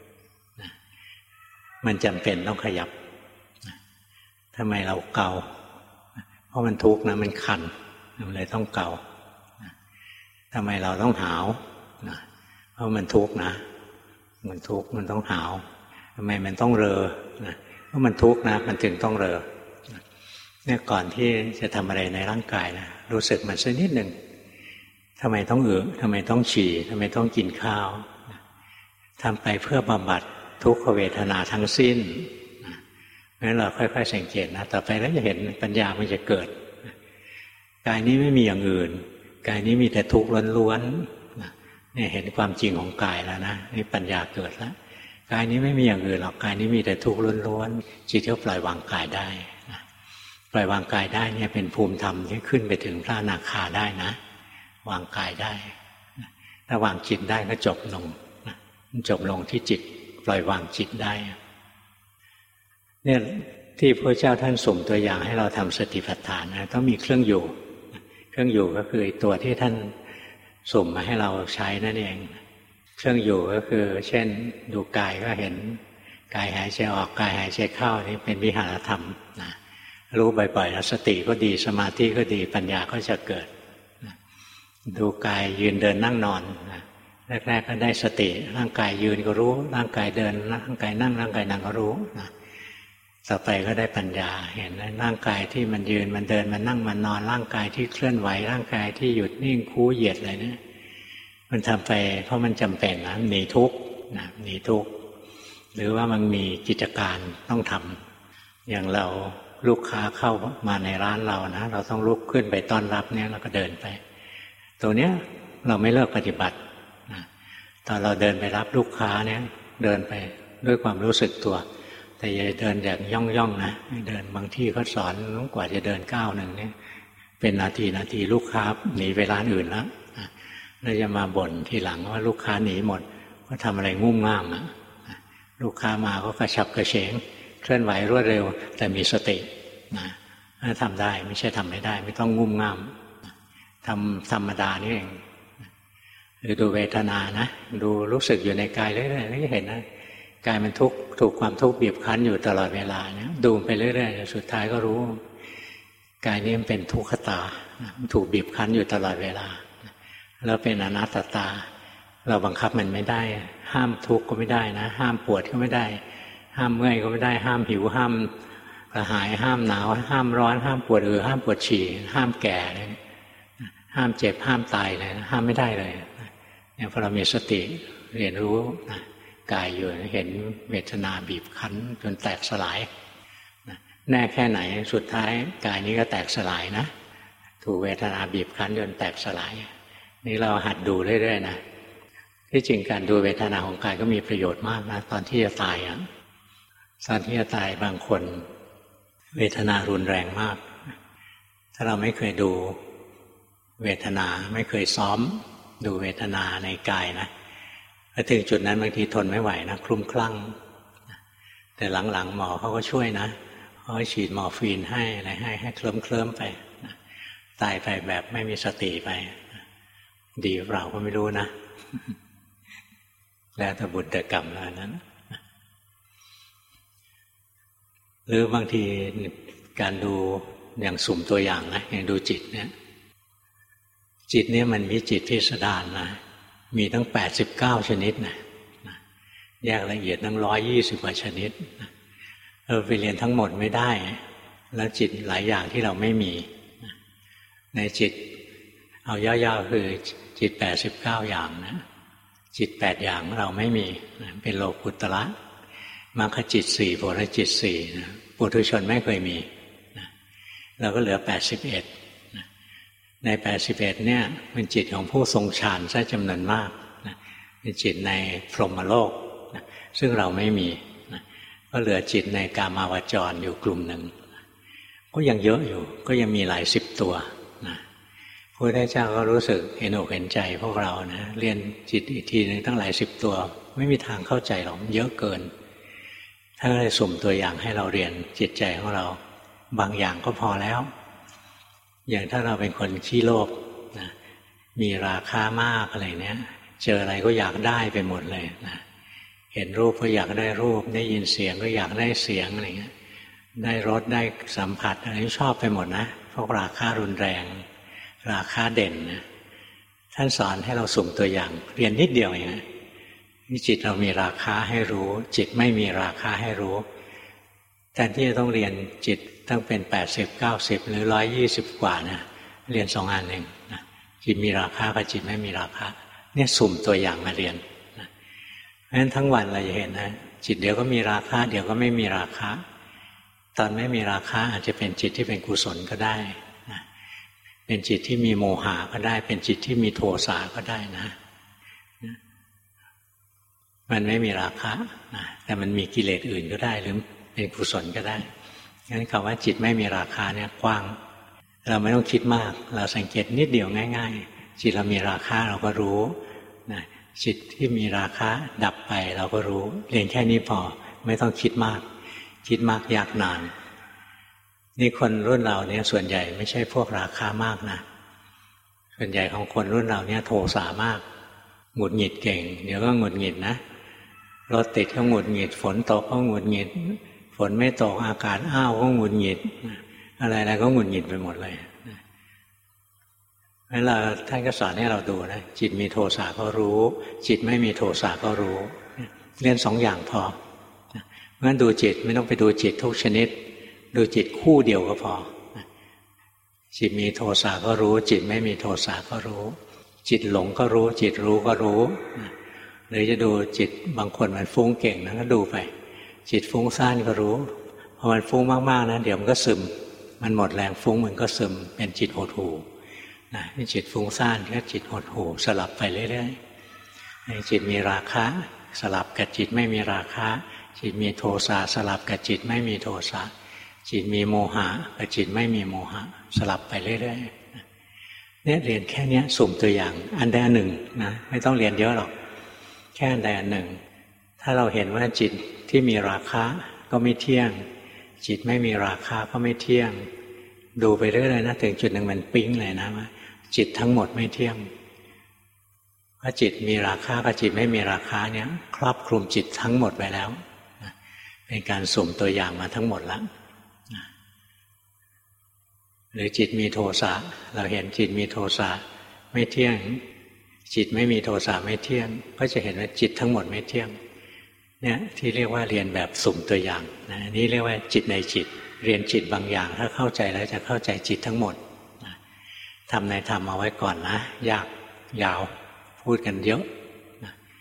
มันจำเป็นต้องขยับทำไมเราเกาเพราะมันทุกข์นะมันคันมันเลยต้องเกาทำไมเราต้องหาวเพราะมันทุกข์นะมันทุกข์มันต้องหาวทำไมมันต้องเรอเพราะมันทุกข์นะมันถึงต้องเรอเนี่ยก่อนที่จะทำอะไรในร่างกายนะรู้สึกมันสักนิดหนึ่งทำไมต้องทำไมต้องฉี่ทำไมต้องกินข้าวทำไปเพื่อบำบัดทุกขเวทนาทั้งสิ้นงั้นเราค่อยๆสังเกตนะต่อไปแล้วจะเห็นปัญญามันจะเกิดกายนี้ไม่มีอย่างอื่นกายนี้มีแต่ทุกข์ล้วนๆเนี่ยเห็นความจริงของกายแล้วนะนี่ปัญญาเกิดแล้วกายนี้ไม่มีอย่างอื่นหรอกกายนี้มีแต่ทุกข์ล้วนๆจิตก็ปล่อยวางกายได้ปล่อยวางกายได้เนี่ยเป็นภูมิธรรมที่ขึ้นไปถึงพระอนาคาได้นะวางกายได้ถ้าวางจิตได้ก็จบลงจบลงที่จิตปล่อยวางจิตได้เนี่ยที่พระเจ้าท่านสุ่มตัวอย่างให้เราทำสติปัฏฐานนะต้องมีเครื่องอยู่เครื่องอยู่ก็คือตัวที่ท่านสุ่มมาให้เราใช้นั่นเองเครื่องอยู่ก็คือเช่นดูกายก็เห็นกายหายใจออกกายหายใจเข้านี่เป็นวิหารธรรมนะรู้บ่อยๆแล้วสติก็ดีสมาธิก็ดีปัญญาก็จะเกิดดูกายยืนเดินนั่งนอนแรกๆก็ได้สติร่างกายยืนก็รู้ร่างกายเดินร่างกายนั่งร่างกายนั่งก็รู้ต่อไปก็ได้ปัญญาเห็นร่างกายที่มันยืนมันเดินมันนั่งมันนอนร่างกายที่เคลื่อนไหวร่างกายที่หยุดนิ่งคูเหยียดอะไรเนี่ยมันทำไปเพราะมันจำเป็นนะหนีทุกข์หนีทุกข์หรือว่ามันมีกิจการต้องทำอย่างเราลูกค้าเข้ามาในร้านเรานะเราต้องลุกขึ้นไปต้อนรับเนี่ยเราก็เดินไปตัวเนี้ยเราไม่เลิกปฏิบัติตอนเราเดินไปรับลูกค้าเนี่ยเดินไปด้วยความรู้สึกตัวแต่อย่าเดินอย่างย่องนะเดินบางที่เขาสอนกว่าจะเดินก้าวหนึ่งเนี่ยเป็นนาทีลูกค้าหนีไปร้านอื่นแล้วแล้วจะมาบ่นทีหลังว่าลูกค้าหนีหมดก็ทำอะไรงุ่มง่ามลูกค้ามาก็กระฉับกระเฉงเคลื่อนไหวรวดเร็วแต่มีสติถ้าทำได้ไม่ใช่ทำไม่ได้ไม่ต้องงุ่มง่ามทำธรรมดานี่เองหรือดูเวทนานะดูรู้สึกอยู่ในกายเรื่อยๆแล้วจะเห็นนะกายมันถูกความทุกข์บีบคั้นอยู่ตลอดเวลาเนี่ยดูไปเรื่อยๆสุดท้ายก็รู้กายนี้มันเป็นทุกขตาถูกบีบคั้นอยู่ตลอดเวลาแล้วเป็นอนัตตาเราบังคับมันไม่ได้ห้ามทุกข์ก็ไม่ได้นะห้ามปวดก็ไม่ได้ห้ามเมื่อยก็ไม่ได้ห้ามหิวห้ามกระหายห้ามหนาวห้ามร้อนห้ามปวดห้ามปวดฉี่ห้ามแก่เลยห้ามเจ็บห้ามตายเลยห้ามไม่ได้เลยเนี่ยพอเรามีสติเรียนรู้นะกายอยู่เห็นเวทนาบีบคั้นจนแตกสลายแน่แค่ไหนสุดท้ายกายนี้ก็แตกสลายนะถูกเวทนาบีบคั้นจนแตกสลายนี่เราหัดดูเรื่อยๆนะที่จริงการดูเวทนาของกายก็มีประโยชน์มากนะตอนที่จะตายตอนที่จะตายบางคนเวทนารุนแรงมากถ้าเราไม่เคยดูเวทนาไม่เคยซ้อมดูเวทนาในกายนะพอถึงจุดนั้นบางทีทนไม่ไหวนะคลุ้มคลั่งแต่หลังๆหมอเขาก็ช่วยนะเขาฉีดมอร์ฟีนให้อะไรให้เคลิ้มไปตายไปแบบไม่มีสติไปดีหรือเปล่าก็ไม่รู้นะแล้วแต่บุญแต่กรรมแล้วนั้นหรือบางทีการดูอย่างสุ่มตัวอย่างนะอย่างดูจิตเนี่ยจิตเนี่ยมันมีจิตพิสดารนะมีทั้ง89ชนิดนะแยกละเอียดทั้ง120กว่าชนิดไปเรียนทั้งหมดไม่ได้แล้วจิตหลายอย่างที่เราไม่มีในจิตเอาย่อๆคือจิต89อย่างนะจิต8อย่างเราไม่มีเป็นโลกุตระมรรคจิต4ผลจิต4นะปุถุชนไม่เคยมีเราก็เหลือ81ใน81เนี่ยเป็นจิตของผู้ทรงฌานซะจำนวนมากเป็นจิตในพรหมโลกซึ่งเราไม่มีก็เหลือจิตในกามาวจรอยู่กลุ่มหนึ่งก็ยังเยอะอยู่ก็ยังมีหลายสิบตัวนะพระพุทธเจ้าก็รู้สึกเห็นอกเห็นใจพวกเรานะเรียนจิตอีกทีนึงตั้งหลายสิบตัวไม่มีทางเข้าใจหรอกเยอะเกินถ้าได้สุ่มตัวอย่างให้เราเรียนจิตใจของเราบางอย่างก็พอแล้วอย่างถ้าเราเป็นคนขี้โลภนะมีราคามากอะไรเนี้ยเจออะไรก็อยากได้ไปหมดเลยนะเห็นรูปก็อยากได้รูปได้ยินเสียงก็อยากได้เสียงอะไรเงี้ยได้รสได้สัมผัสอะไรชอบไปหมดนะพวกราคะรุนแรงราคะเด่นนะท่านสอนให้เราสุ่มตัวอย่างเรียนนิดเดียวเองนะนี่จิตเรามีราคะให้รู้จิตไม่มีราคะให้รู้แทนที่จะต้องเรียนจิตตั้งเป็น80 90หรือ120กว่านะเรียน2 อันเองนะจิตมีราคะกับจิตไม่มีราคะเนี่ยสุ่มตัวอย่างมาเรียนนะเพราะฉะนั้นทั้งวันเราจะเห็นนะจิตเดี๋ยวก็มีราคะเดี๋ยวก็ไม่มีราคะตอนไม่มีราคะอาจจะเป็นจิตที่เป็นกุศลก็ได้นะเป็นจิตที่มีโมหะก็ได้เป็นจิตที่มีโทสะก็ได้นะมันไม่มีราคะนะแต่มันมีกิเลสอื่นก็ได้หรือเป็นกุศลก็ได้งั้นคำว่าจิตไม่มีราคาเนี่ยกว้างเราไม่ต้องคิดมากเราสังเกตนิดเดียวง่ายๆจิตเรามีราคาเราก็รู้นะจิตที่มีราคาดับไปเราก็รู้เรียนแค่นี้พอไม่ต้องคิดมากคิดมากยากนานนี่คนรุ่นเราเนี่ยส่วนใหญ่ไม่ใช่พวกราคามากนะส่วนใหญ่ของคนรุ่นเราเนี่ยโทสะมากหงุดหงิดเก่งเดี๋ยวก็หงุดหงิดนะรถติดก็หงุดหงิดฝนตกก็หงุดหงิดฝนไม่ตกอากาศอ้าวก็หงุดหงิดอะไรๆก็หงุดหงิดไปหมดเลยเวลาท่านก็สอนให้เราดูนะจิตมีโทสะก็รู้จิตไม่มีโทสะก็รู้เรียน2 อย่างพองั้นดูจิตไม่ต้องไปดูจิตทุกชนิดดูจิตคู่เดียวก็พอจิตมีโทสะก็รู้จิตไม่มีโทสะก็รู้จิตหลงก็รู้จิตรู้ก็รู้หรือจะดูจิตบางคนมันฟุ้งเก่งนะก็ดูไปจิตฟุ้งซ่านก็รู้พอมันฟุ้งมากๆนะเดี๋ยวมันก็ซึมมันหมดแรงฟุ้งมันก็ซึมเป็นจิตหดหู่นะจิตฟุ้งซ่านก็จิตหดหู่สลับไปเรื่อยๆจิตมีราคะสลับกับจิตไม่มีราคะจิตมีโทสะสลับกับจิตไม่มีโทสะจิตมีโมหะกับจิตไม่มีโมหะสลับไปเรื่อยๆเนี่ยเรียนแค่นี้สุ่มตัวอย่างอันใดอันหนึ่งนะไม่ต้องเรียนเยอะหรอกแค่อันใดอันหนึ่งถ้าเราเห็นว่าจิตที่มีราคะก็ไม่เที่ยงจิตไม่มีราคะก็ไม่เที่ยงดูไปเรื่อยๆนะถึงจุดหนึ่งมันปิ๊งเลยนะว่าจิตทั้งหมดไม่เที่ยงเพราะจิตมีราคะกับจิตไม่มีราคะเนี่ยครอบคลุมจิตทั้งหมดไปแล้วเป็นการสุ่มตัวอย่างมาทั้งหมดแล้วหรือจิตมีโทสะเราเห็นจิตมีโทสะไม่เที่ยงจิตไม่มีโทสะไม่เที่ยงก็จะเห็นว่าจิตทั้งหมดไม่เที่ยงเนี่ยที่เรียกว่าเรียนแบบสุ่มตัวอย่างนะนี่เรียกว่าจิตในจิตเรียนจิตบางอย่างถ้าเข้าใจแล้วจะเข้าใจจิตทั้งหมดทำในธรรมเอาไว้ก่อนนะยากยาวพูดกันเยอะนะ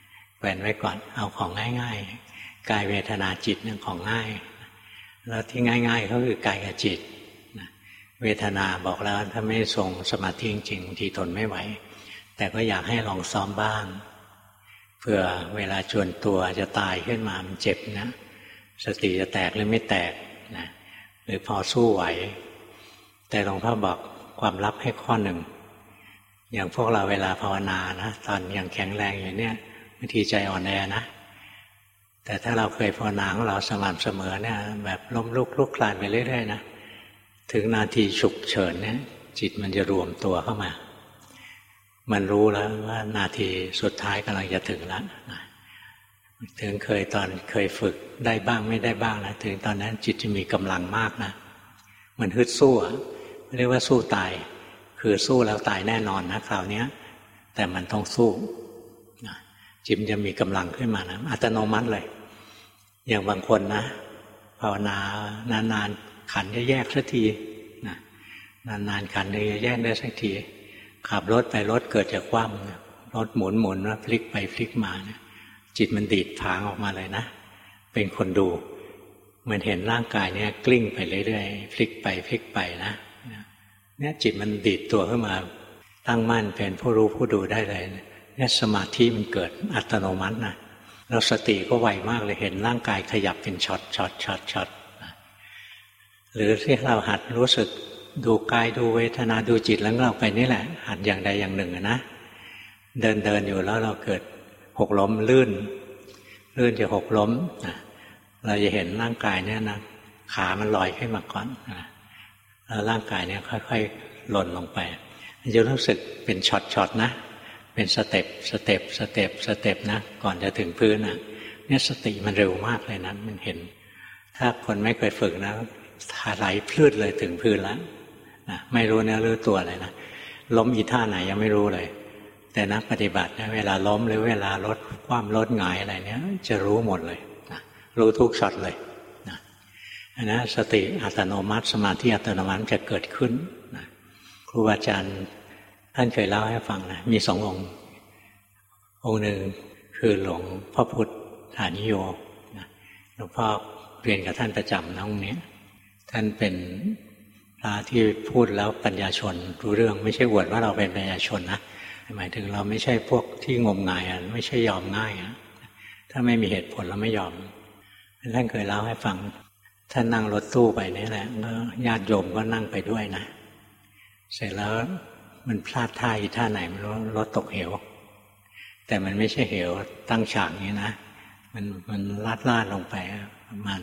แขวนไว้ก่อนเอาของง่ายๆกายเวทนาจิตเนี่ยของง่ายแล้วที่ง่ายๆก็คือกายกับจิตเวทนาบอกแล้วถ้าไม่ทรงสมาธิจริงๆบางทีทนไม่ไหวแต่ก็อยากให้ลองซ้อมบ้างเผื่อเวลาจวนตัวจะตายขึ้นมามันเจ็บนะสติจะแตกหรือไม่แตกนะหรือพอสู้ไหวแต่หลวงพ่อบอกความลับให้ข้อหนึ่งอย่างพวกเราเวลาภาวนานะตอนยังแข็งแรงอยู่เนี่ยบางทีใจอ่อนแอนะแต่ถ้าเราเคยภาวนาของเราสม่ำเสมอเนี่ยแบบล้มลุกคลุกคลานไปเรื่อยๆนะถึงนาทีฉุกเฉินเนี่ยจิตมันจะรวมตัวเข้ามามันรู้แล้วว่านาทีสุดท้ายกำลังจะถึงแล้วถึงเคยฝึกได้บ้างไม่ได้บ้างนะถึงตอนนั้นจิตจะมีกำลังมากนะมันฮึดสู้เรียกว่าสู้ตายคือสู้แล้วตายแน่นอนนะคราวนี้แต่มันต้องสู้จิตจะมีกำลังขึ้นมานะอัตโนมัติเลยอย่างบางคนนะภาวนานานๆขันจะแยกสักทีนะนานๆขันจะแยกได้สักทีขับรถไปรถเกิดจากคว่ำรถหมุนแล้วพลิกไปพลิกมานะจิตมันดีดผางออกมาเลยนะเป็นคนดูมันเห็นร่างกายเนี่ยกลิ้งไปเรื่อยๆพลิกไปพลิกไปนะเนี่ยจิตมันดีดตัวขึ้นมาตั้งมั่นเป็นผู้รู้ผู้ดูได้เลยเนี่ยสมาธิมันเกิดอัตโนมัตินะแล้วสติก็ไวมากเลยเห็นร่างกายขยับเป็นช็อตหรือที่เราหัดรู้สึกดูกายดูเวทนาดูจิตแล้วเราไปนี่แหละหัดอย่างใดอย่างหนึ่งนะเดินอยู่แล้วเราเกิดหกล้มลื่นจะหกล้มเราจะเห็นร่างกายเนี่ยนะขามันลอยขึ้นมาก่อนแล้วร่างกายเนี่ยค่อยๆหล่นลงไปจะรู้สึกเป็นช็อตนะเป็นสเต็ปนะก่อนจะถึงพื้นนะเนี่ยสติมันเร็วมากเลยนะมันเห็นถ้าคนไม่เคยฝึกนะไหลพลืดเลยถึงพื้นแล้วนะไม่รู้เนื้อรู้ตัวเลยนะล้มอีท่าไหนยังไม่รู้เลยแต่นักปฏิบัตินะเวลาล้มหรือเวลาลดความลดหงายอะไรเนี่ยจะรู้หมดเลยนะรู้ทุกช็อตเลยนะอันนั้นสติอัตโนมัติสมาธิอัตโนมัติจะเกิดขึ้นนะครูบาอาจารย์ท่านเคยเล่าให้ฟังนะมีสององค์หนึ่งคือหลวงพ่อพุทธานิโยนะหลวงพ่อเรียนกับท่านประจำนะองค์นี้ท่านเป็นพระที่พูดแล้วปัญญาชนรู้เรื่องไม่ใช่อวดว่าเราเป็นปัญญาชนนะหมายถึงเราไม่ใช่พวกที่งมงายไม่ใช่ยอมง่ายถ้าไม่มีเหตุผลเราไม่ยอมท่านเคยเล่าให้ฟังท่านนั่งรถตู้ไปนี่แหละแล้วญาติโยมก็นั่งไปด้วยนะเสร็จแล้วมันพลาดท่าอีท่าไหนไม่รู้รถตกเหวแต่มันไม่ใช่เหวตั้งฉากนี้นะมันลาดลงไปประมาณ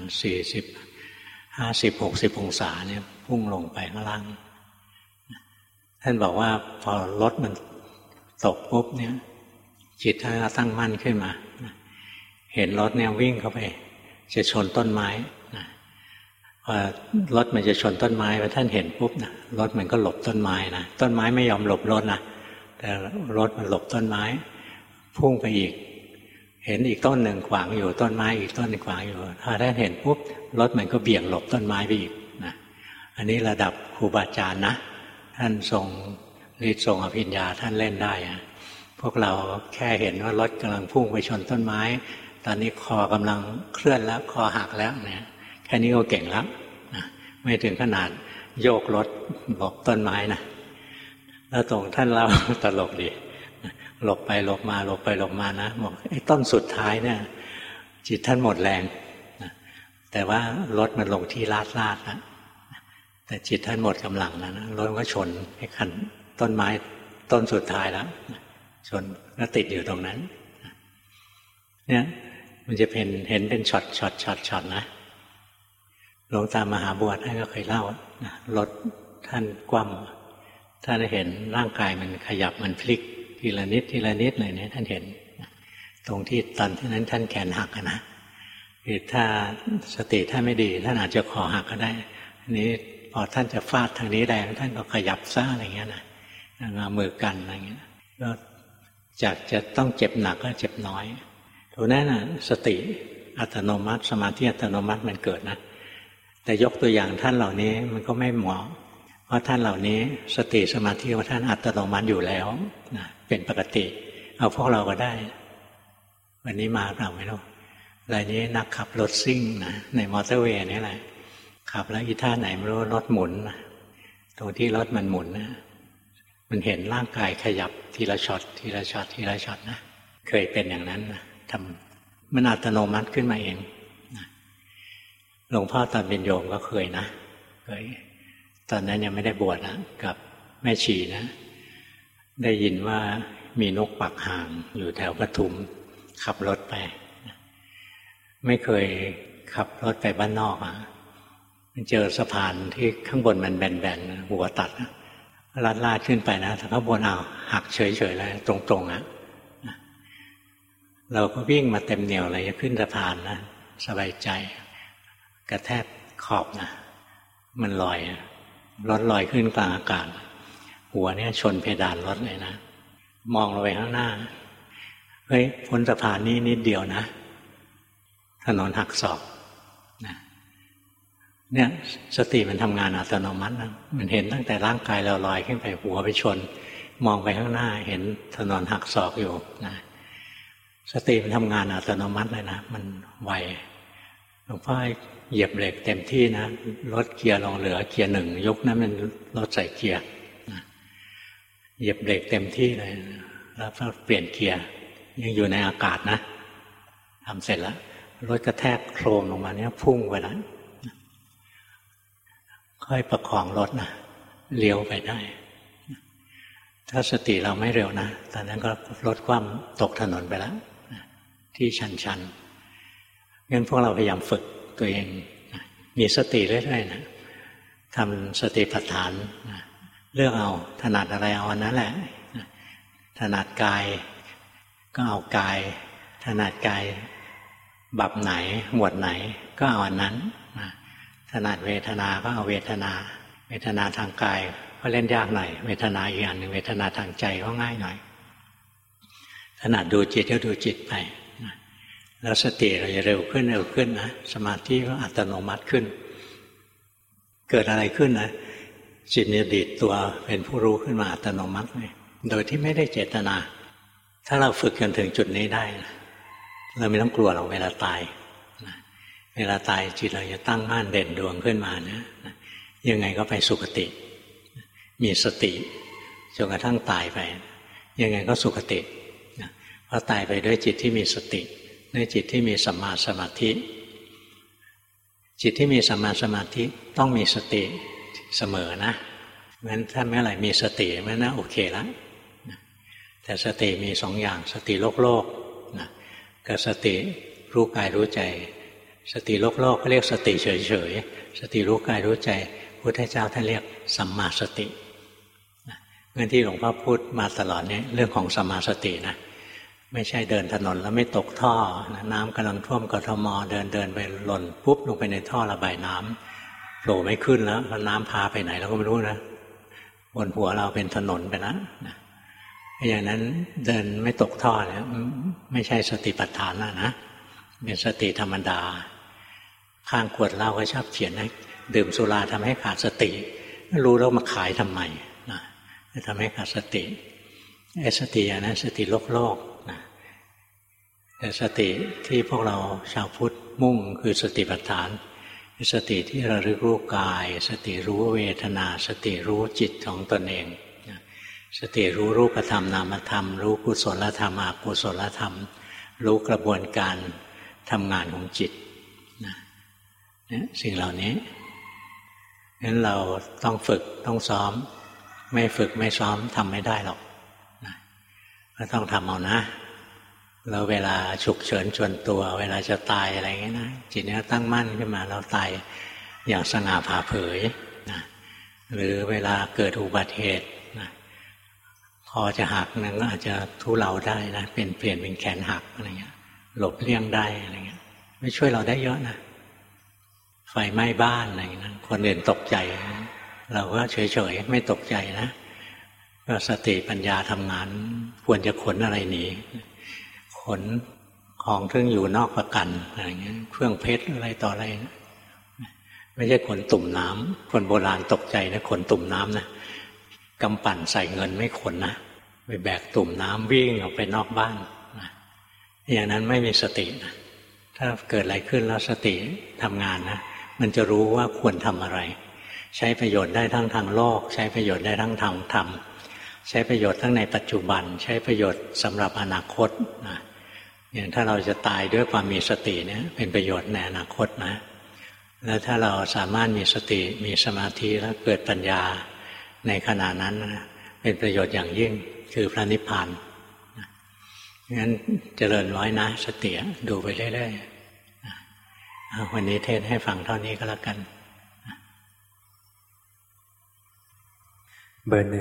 50-60 องศาเนี่ยพุ่งลงไปข้างล่างท่านบอกว่าพอรถมันตกปุ๊บเนี่ยจิตท่านก็ตั้งมั่นขึ้นมาเห็นรถเนี่ยวิ่งเข้าไปจะชนต้นไม้พอรถมันจะชนต้นไม้พอท่านเห็นปุ๊บนะรถมันก็หลบต้นไม้นะต้นไม้ไม่ยอมหลบรถนะแต่รถมันหลบต้นไม้พุ่งไปอีกเห็นอีกต้นหนึ่งขวางอยู่ต้นไม้อีกต้นหนึ่งขวางอยู่พอท่านเห็นปุ๊บรถมันก็เบี่ยงหลบต้นไม้ไปอีกนะอันนี้ระดับครูบาอาจารย์นะท่านทรงฤทธิ์ทรงอภิญญาท่านเล่นได้พวกเราแค่เห็นว่ารถกำลังพุ่งไปชนต้นไม้ตอนนี้คอกำลังเคลื่อนแล้วคอหักแล้วเนี่ยแค่นี้ก็เก่งแล้วนะไม่ถึงขนาดโยกรถหลบต้นไม้นะแล้วตรงท่านเล่าตลกดีหลบไปหลบมาหลบไปหลบมานะบอกไอ้ต้นสุดท้ายเนี่ยจิตท่านหมดแรงนะแต่ว่ารถมันลงที่ลาดนะแต่จิตท่านหมดกำลังแล้วนะรถก็ชนไอ้คันต้นไม้ต้นสุดท้ายแล้วชนก็ติดอยู่ตรงนั้นเนี่ยมันจะเห็นเป็นช็อตนะหลวงตามหาบัวท่านก็เคยเล่านะรถท่านคว่ำท่านเห็นร่างกายมันขยับมันพลิกทีละนิดเลยเนี่ยท่านเห็นตรงที่ตอนที่นั้นท่านแขนหักนะคือถ้าสติท่านไม่ดีท่านอาจจะคอหักก็ได้อันนี้พอท่านจะฟาดทางนี้แรงท่านก็ขยับซ่าอะไรเงี้ยนะเอามือกันอะไรเงี้ยก็จากจะต้องเจ็บหนักก็เจ็บน้อยตัวนั้นน่ะสติอัตโนมัติสมาธิอัตโนมัติมันเกิดนะแต่ยกตัวอย่างท่านเหล่านี้มันก็ไม่เหมาะเพราะท่านเหล่านี้สติสมาธิของท่านอัตโนมัติอยู่แล้วนะเป็นปกติเอาพวกเราก็ได้วันนี้มาเปล่าไม่รู้รายนี้นักขับรถซิ่งนะในมอเตอร์เวย์นี่แหละขับแล้วอีท่าไหนไม่รู้รถหมุนนะตรงที่รถมันหมุนนะมันเห็นร่างกายขยับทีละช็อตทีละช็อตทีละช็อตนะเคยเป็นอย่างนั้นนะทำมันอัตโนมัติขึ้นมาเองนะหลวงพ่อตอนเป็นโยมก็เคยนะเคยตอนนั้นยังไม่ได้บวชนะกับแม่ชีนะได้ยินว่ามีนกปักห่างอยู่แถวปทุมขับรถไปไม่เคยขับรถไปบ้านนอกอ่ะเจอสะพานที่ข้างบนมันแบนๆหัวตัดลาดขึ้นไปนะถ้าข้างบนหักเฉยๆเลยตรงๆอ่ะเราก็วิ่งมาเต็มเหนียวเลยจะขึ้นสะพานนะสบายใจกระแทกขอบนะมันลอยรถลอยขึ้นกลางอากาศหัวเนี่ยชนเพดานรถเลยนะมองลงไปข้างหน้าเฮ้ยพ้นสะพานนี้นิดเดียวนะถนนหักศอกนะเนี่ยสติมันทำงานอัตโนมัตินะมันเห็นตั้งแต่ร่างกายเราลอยขึ้นไปหัวไปชนมองไปข้างหน้าเห็นถนนหักศอกอยู่นะสติมันทำงานอัตโนมัติเลยนะมันไวหลวงพ่อเหยียบเบรกเต็มที่นะลดเกียร์ลงเหลือเกียร์ 1ยกนั้นมันลดใส่เกียร์นะเหยียบเบรกเต็มที่เลยแล้วก็เปลี่ยนเกียร์ยังอยู่ในอากาศนะทำเสร็จแล้วรถกระแทกโครมลงมาเนี่ยพุ่งไปแล้วค่อยประคองรถนะเลี้ยวไปได้ถ้าสติเราไม่เร็วนะตอนนั้นก็รถคว่ำตกถนนไปแล้วที่ชันๆงั้นพวกเราพยายามฝึกตัวเองมีสติเรื่อยๆนะทำสติปัฏฐานเลือกเอาถนัดอะไรเอาอันนั้นแหละถนัดกายก็เอากายถนัดกายบับไหนหมวดไหนก็เอาอันนั้นถนัดเวทนาก็เอาเวทนาทางกายก็เล่นยากหน่อยเวทนาอีกอันหนึ่งเวทนาทางใจก็ง่ายหน่อยถนัดดูจิตก็ดูจิตไปแล้วสติเราจะเร็วขึ้นนะสมาธิก็อัตโนมัติขึ้นเกิดอะไรขึ้นนะจิตเนี่ยดีดตัวเป็นผู้รู้ขึ้นมาอัตโนมัติเลยโดยที่ไม่ได้เจตนาถ้าเราฝึกจนถึงจุดนี้ได้นะเราไม่ต้องกลัวหรอกเวลาตายเวลาตายจิตเราจะตั้งมั่นเด่นดวงขึ้นมานะยังไงก็ไปสุคติมีสติจนกระทั่งตายไปยังไงก็สุคติเพราะตายไปด้วยจิตที่มีสติด้วยจิตที่มีสัมมาสมาธิจิตที่มีสัมมาสมาธิต้องมีสติเสมอนะงั้นถ้าเมื่อไหร่มีสติเมื่อนั้นโอเคแล้วแต่สติมีสองอย่างสติโลกนะกับสติรู้กายรู้ใจสติโลกเขาเรียกสติเฉยๆสติรู้กายรู้ใจพุทธเจ้าท่านเรียกสัมมาสติเมื่อที่หลวงพ่อพูดมาตลอดเนี่ยเรื่องของสัมมาสตินะไม่ใช่เดินถนนแล้วไม่ตกท่อน้ำกำลังท่วมกทมเดินไปหล่นปุ๊บลงไปในท่อระบายน้ำโผล่ไม่ขึ้นแล้วน้ำพาไปไหนเราก็ไม่รู้นะบนหัวเราเป็นถนนไปแล้วนะอย่างนั้นเดินไม่ตกท่อเนี่ยไม่ใช่สติปัฏฐานนะเป็นสติธรรมดาข้างขวดเหล้าก็ชอบเขียนนะดื่มสุราทำให้ขาดสติรู้แล้วมาขายทำไมนะทำให้ขาดสติไอ้สติอย่างนั้นสติโลกนะแต่สติที่พวกเราชาวพุทธมุ่งคือสติปัฏฐานสติที่ระลึกรู้กายสติรู้เวทนาสติรู้จิตของตนเองสติรู้รูปธรรมนามธรรมรู้กุศลธรรมอกุศลธรรมรู้กระบวนการทำงานของจิตนะสิ่งเหล่านี้งั้นเราต้องฝึกต้องซ้อมไม่ฝึกไม่ซ้อมทำไม่ได้หรอกนะก็ต้องทำเอานะแล้วเวลาฉุกเฉินจวนตัวเวลาจะตายอะไรเงี้ยนะจิตนี้ตั้งมั่นขึ้นมาเราตายอย่างสง่าผ่าเผยนะหรือเวลาเกิดอุบัติเหตุนะคอจะหักนั่นก็อาจจะทุเลาได้นะเปลี่ยนเป็นแขนหักอะไรเงี้ยหลบเลี่ยงได้อะไรเงี้ยไม่ช่วยเราได้เยอะนะไฟไหม้บ้านอะไรนะคนอื่นตกใจเราก็เฉยๆไม่ตกใจนะก็สติปัญญาทำงานควรจะขนอะไรหนีขนของเครื่องอยู่นอกประกันอะไรเงี้ยเครื่องเพชรอะไรต่ออะไรนะไม่ใช่ขนตุ่มน้ำคนโบราณตกใจนะขนตุ่มน้ำนะกำปั่นใส่เงินไม่ขนนะไปแบกตุ่มน้ำวิ่งออกไปนอกบ้านนะอย่างนั้นไม่มีสตินะถ้าเกิดอะไรขึ้นแล้วสติทำงานนะมันจะรู้ว่าควรทำอะไรใช้ประโยชน์ได้ทั้งทางโลกใช้ประโยชน์ได้ทั้งทางธรรมใช้ประโยชน์ทั้งในปัจจุบันใช้ประโยชน์สำหรับอนาคตนะอย่างถ้าเราจะตายด้วยความมีสติเนี่ยเป็นประโยชน์ในอนาคตนะแล้วถ้าเราสามารถมีสติมีสมาธิแล้วเกิดปัญญาในขณะนั้นนะเป็นประโยชน์อย่างยิ่งคือพระนิพพานงั้นเจริญไว้นะสติดูไปเรื่อยๆวันนี้เทศให้ฟังเท่านี้ก็แล้วกันเบอร์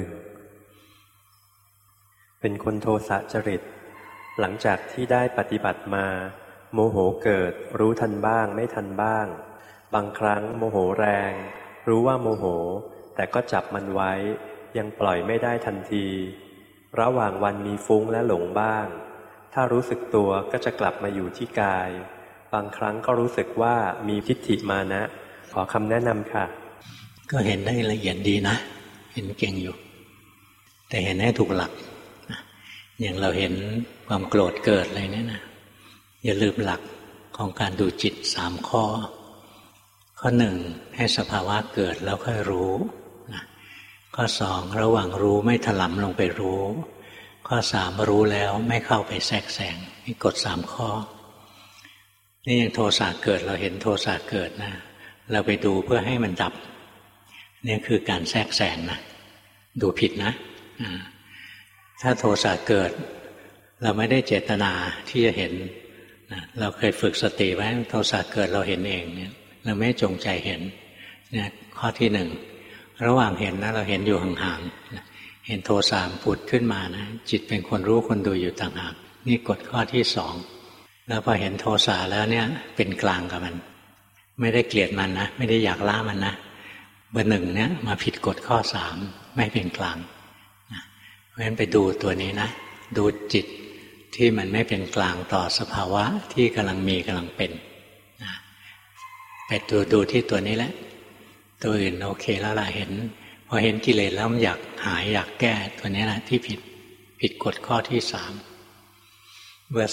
1เป็นคนโทสะจริตหลังจากที่ได้ปฏิบัติมาโมโหเกิดรู้ทันบ้างไม่ทันบ้างบางครั้งโมโหแรงรู้ว่าโมโหแต่ก็จับมันไว้ยังปล่อยไม่ได้ทันทีระหว่างวันมีฟุ้งและหลงบ้างถ้ารู้สึกตัวก็จะกลับมาอยู่ที่กายบางครั้งก็รู้สึกว่ามีทิฏฐิมานะขอคำแนะนำค่ะก็เห็นได้ละเอียดดีนะเห็นเก่งอยู่แต่เห็นให้ถูกหลักอย่างเราเห็นความโกรธเกิดอะไรเนี่ยนะอย่าลืมหลักของการดูจิต3 ข้อข้อ 1ให้สภาวะเกิดแล้วค่อยรู้ข้อ 2ระหว่างรู้ไม่ถลำลงไปรู้ข้อ 3รู้แล้วไม่เข้าไปแทรกแซงนี่กฎ3 ข้อนี่อย่างโทสะเกิดเราเห็นโทสะเกิดนะเราไปดูเพื่อให้มันดับนี่คือการแทรกแซงนะดูผิดนะถ้าโทสะเกิดเราไม่ได้เจตนาที่จะเห็นเราเคยฝึกสติไว้โทสะเกิดเราเห็นเองเนี่ยเราไม่จงใจเห็นเนี่ยข้อที่ 1ระหว่างเห็นนะเราเห็นอยู่ห่างๆเห็นโทสะผุดขึ้นมานะจิตเป็นคนรู้คนดูอยู่ต่างหากนี่กฎข้อที่ 2แล้วพอเห็นโทสะแล้วเนี่ยเป็นกลางกับมันไม่ได้เกลียดมันนะไม่ได้อยากละมันนะเบอร์ 1เนี่ยมาผิดกฎข้อ 3ไม่เป็นกลางเพราะฉะนั้นไปดูตัวนี้นะดูจิตที่มันไม่เป็นกลางต่อสภาวะที่กำลังมีกำลังเป็นไปดูที่ตัวนี้แหละตัวอื่นโอเคแล้วล่ะเห็นพอเห็นกิเลสแล้วมันอยากหายอยากแก้ตัวนี้แหละที่ผิดกฎข้อที่ 3เบอร์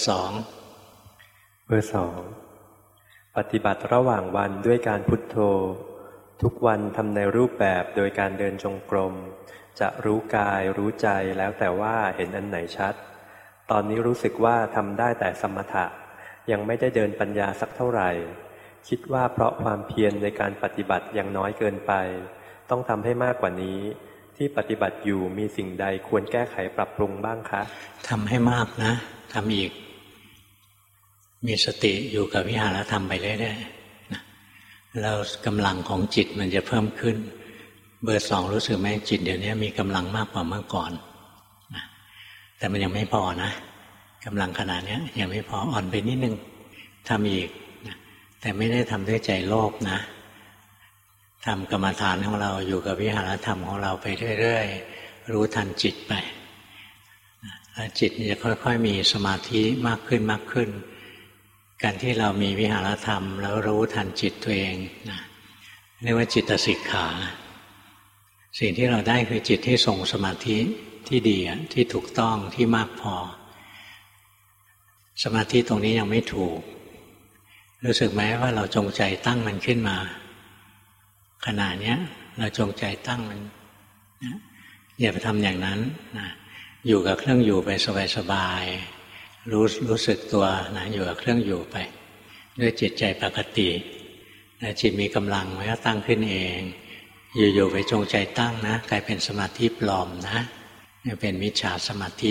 2ปฏิบัติระหว่างวันด้วยการพุทโธทุกวันทำในรูปแบบโดยการเดินจงกรมจะรู้กายรู้ใจแล้วแต่ว่าเห็นอันไหนชัดตอนนี้รู้สึกว่าทำได้แต่สมถะยังไม่ได้เดินปัญญาสักเท่าไหร่คิดว่าเพราะความเพียรในการปฏิบัติยังน้อยเกินไปต้องทำให้มากกว่านี้ที่ปฏิบัติอยู่มีสิ่งใดควรแก้ไขปรับปรุงบ้างคะทำให้มากนะทำอีกมีสติอยู่กับวิหารธรรมไปเรื่อยๆนะแล้วกำลังของจิตมันจะเพิ่มขึ้นเบอร์ 2รู้สึกไหมจิตเดี๋ยวนี้มีกำลังมากกว่าเมื่อก่อนนะแต่มันยังไม่พอนะกำลังขนาดนี้ยังไม่พออ่อนไปนิดนึงทำอีกนะแต่ไม่ได้ทำด้วยใจโลภนะทำกรรมฐานของเราอยู่กับวิหารธรรมของเราไปเรื่อยๆรู้ทันจิตไปแล้วจิตจะค่อยๆมีสมาธิมากขึ้นมากขึ้นการที่เรามีวิหารธรรมแล้วรู้ทันจิตตัวเองนะเรียกว่าจิตสิกขาสิ่งที่เราได้คือจิตที่ทรงสมาธิที่ดีที่ถูกต้องที่มากพอสมาธิตรงนี้ยังไม่ถูกรู้สึกไหมว่าเราจงใจตั้งมันขึ้นมาขณะนี้เราจงใจตั้งมันนะอย่าไปทำอย่างนั้นนะอยู่กับเครื่องอยู่ไปสบายๆรู้สึกตัวนะอยู่กับเครื่องอยู่ไปด้วยจิตใจปกตินะจิตมีกำลังมันก็ตั้งขึ้นเองอยู่ๆไปจงใจตั้งนะกลายเป็นสมาธิปลอมนะเป็นมิจฉาสมาธิ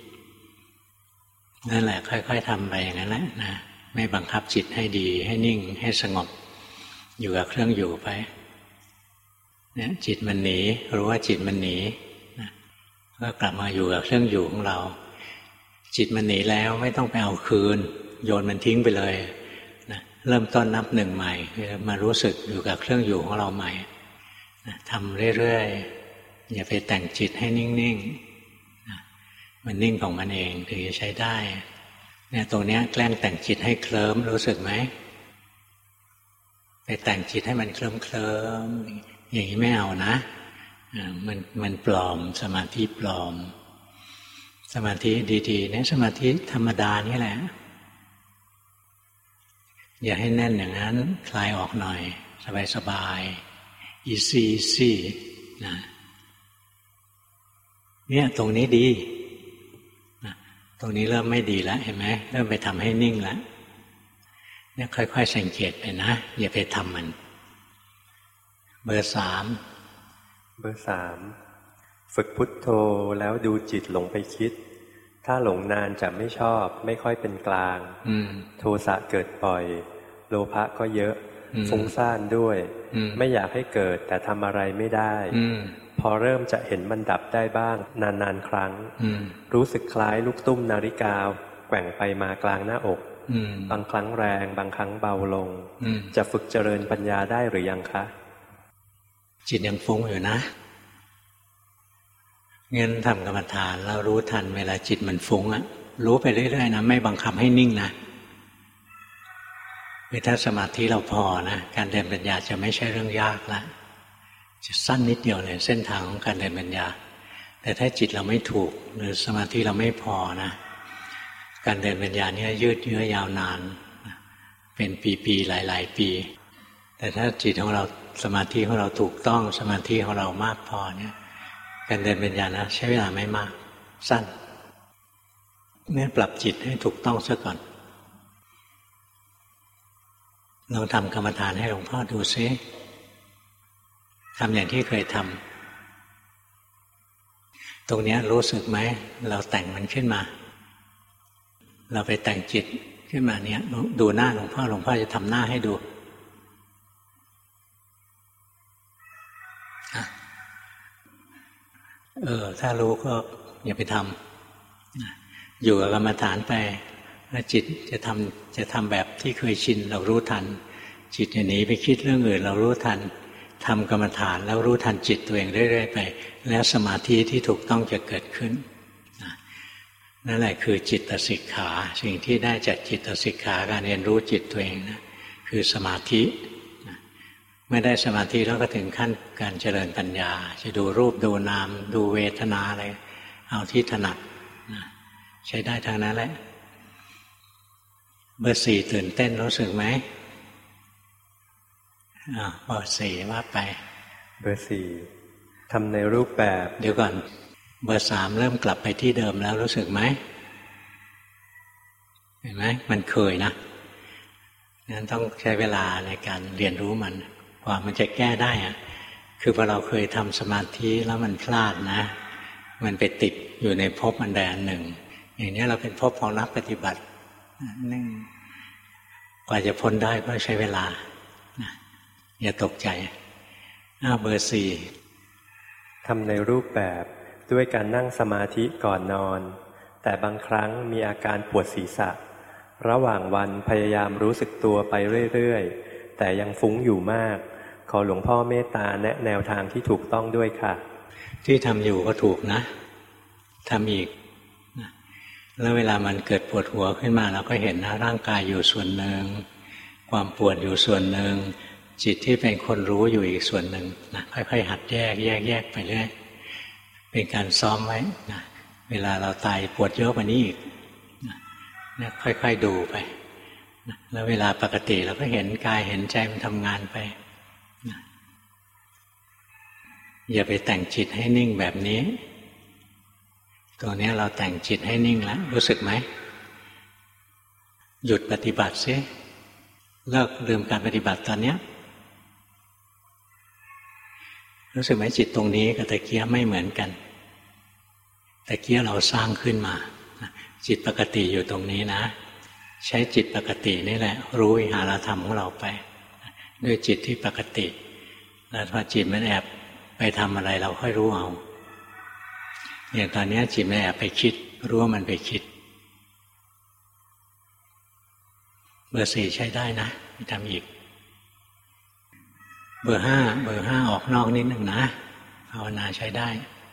นั่นแหละค่อยๆทำไปอย่างนั้นแหละนะไม่บังคับจิตให้ดีให้นิ่งให้สงบอยู่กับเครื่องอยู่ไปเนี่ยจิตมันหนีรู้ว่าจิตมันหนีนะก็กลับมาอยู่กับเครื่องอยู่ของเราจิตมันหนีแล้วไม่ต้องไปเอาคืนโยนมันทิ้งไปเลยนะเริ่มต้นนับ1ใหม่มารู้สึกอยู่กับเครื่องอยู่ของเราใหม่นะทำเรื่อยๆอย่าไปแต่งจิตให้นิ่งๆนะมันนิ่งของมันเองถึงจะใช้ได้เนี่ยตรงนี้แกล้งแต่งจิตให้เคลิ้มรู้สึกไหมไปแต่งจิตให้มันเคลิ้มอย่างนี้ไม่เอานะมันปลอมสมาธิปลอมสมาธิดีๆเนี่ยสมาธิธรรมดานี่แหละอย่าให้แน่นอย่างนั้นคลายออกหน่อยสบายๆ easy นะเนี่ยตรงนี้ดีนะตรงนี้เริ่มไม่ดีแล้วเห็นไหมเริ่มไปทำให้นิ่งแล้วเนี่ยค่อยๆสังเกตไปนะอย่าไปทำมันเบอร์ 3 ฝึกพุทโธแล้วดูจิตหลงไปคิดถ้าหลงนานจะไม่ชอบไม่ค่อยเป็นกลางโทสะเกิดบ่อยโลภะก็เยอะฟุ้งซ่านด้วยไม่อยากให้เกิดแต่ทำอะไรไม่ได้พอเริ่มจะเห็นมันดับได้บ้างนานๆครั้งรู้สึกคล้ายลูกตุ้มนาฬิกาแกว่งไปมากลางหน้าอกบางครั้งแรงบางครั้งเบาลงจะฝึกเจริญปัญญาได้หรือยังคะจิตยังฟุ้งอยู่นะงั้นทำกรรมฐานแล้วรู้ทันเวลาจิตมันฟุ้งอะรู้ไปเรื่อยๆนะไม่บังคับให้นิ่งนะถ้าสมาธิเราพอนะการเดินปัญญาจะไม่ใช่เรื่องยากละจะสั้นนิดเดียวเลยเส้นทางของการเดินปัญญาแต่ถ้าจิตเราไม่ถูกหรือสมาธิเราไม่พอนะการเดินปัญญาเนี่ยยืดเยื้อยาวนานเป็นปีๆหลายๆปีแต่ถ้าจิตของเราสมาธิของเราถูกต้องสมาธิของเรามากพอเนี่ยการเดินปัญญานะใช้เวลาไม่มากสั้นเนี่ยปรับจิตให้ถูกต้องซะก่อนเราทำกรรมฐานให้หลวงพ่อดูซิทำอย่างที่เคยทำตรงนี้รู้สึกไหมเราแต่งมันขึ้นมาเราไปแต่งจิตขึ้นมาเนี่ยดูหน้าหลวงพ่อจะทำหน้าให้ดูถ้ารู้ก็อย่าไปทำอยู่กับกรรมฐานไปแล้วจิตจะทำแบบที่เคยชินเรารู้ทันจิตจะหนีไปคิดเรื่องอื่นเรารู้ทันทำกรรมฐานแล้วรู้ทันจิตตัวเองเรื่อยๆไปแล้วสมาธิที่ถูกต้องจะเกิดขึ้นนั่นแหละคือจิตสิกขาสิ่งที่ได้จากจิตสิกขาการเรียนรู้จิตตัวเองนะคือสมาธิไม่ได้สมาธิแล้วก็ถึงขั้นการเจริญปัญญาจะดูรูปดูนามดูเวทนาอะไรเอาที่ถนัดนะใช้ได้ทางนั้นแหละเบอร์ 4ตื่นเต้นรู้สึกไหมเบอร์ 4ว่าไปเบอร์ 4ทำในรูปแบบเดี๋ยวก่อนเบอร์ 3เริ่มกลับไปที่เดิมแล้วรู้สึกไหมเห็นไหมมันเคยนะงั้นต้องใช้เวลาในการเรียนรู้มันกว่ามันจะแก้ได้อะคือพอเราเคยทำสมาธิแล้วมันพลาดนะมันไปติดอยู่ในภพอันใดอันหนึ่งอย่างนี้เราเป็นภพของนักปฏิบัตินั่งกว่าจะพ้นได้ก็ใช้เวลาอย่าตกใจเบอร์ 4 ทำในรูปแบบด้วยการนั่งสมาธิก่อนนอนแต่บางครั้งมีอาการปวดศีรษะระหว่างวันพยายามรู้สึกตัวไปเรื่อยๆแต่ยังฟุ้งอยู่มากขอหลวงพ่อเมตตาแนะแนวทางที่ถูกต้องด้วยค่ะที่ทำอยู่ก็ถูกนะทำอีกแล้วเวลามันเกิดปวดหัวขึ้นมาเราก็เห็นนะร่างกายอยู่ส่วนหนึ่งความปวดอยู่ส่วนหนึ่งจิตที่เป็นคนรู้อยู่อีกส่วนหนึ่งนะค่อยๆหัดแยกไปเรื่อยเป็นการซ้อมไว้นะเวลาเราตายปวดเยอะกว่านี้อีกนะค่อยๆดูไปนะแล้วเวลาปกติเราก็เห็นกายเห็นใจมันทำงานไปนะอย่าไปแต่งจิตให้นิ่งแบบนี้ตัวนี้เราแต่งจิตให้นิ่งแล้วรู้สึกไหมหยุดปฏิบัติซิเลิกลืมการปฏิบัติตอนนี้รู้สึกไหมจิตตรงนี้กับตะเกียไม่เหมือนกันตะเกียเราสร้างขึ้นมาจิตปกติอยู่ตรงนี้นะใช้จิตปกตินี่แหละรู้วิหารธรรมของเราไปด้วยจิตที่ปกติแล้วพอจิตมันแอบไปทำอะไรเราค่อยรู้เอาอย่างตอนนี้จิตมันแอบไปคิดรู้ว่ามันไปคิดเบอร์ 4ใช้ได้นะไม่ทำอีกเบอร์ 5ออกนอกนิดหนึ่งนะภาวนาใช้ได้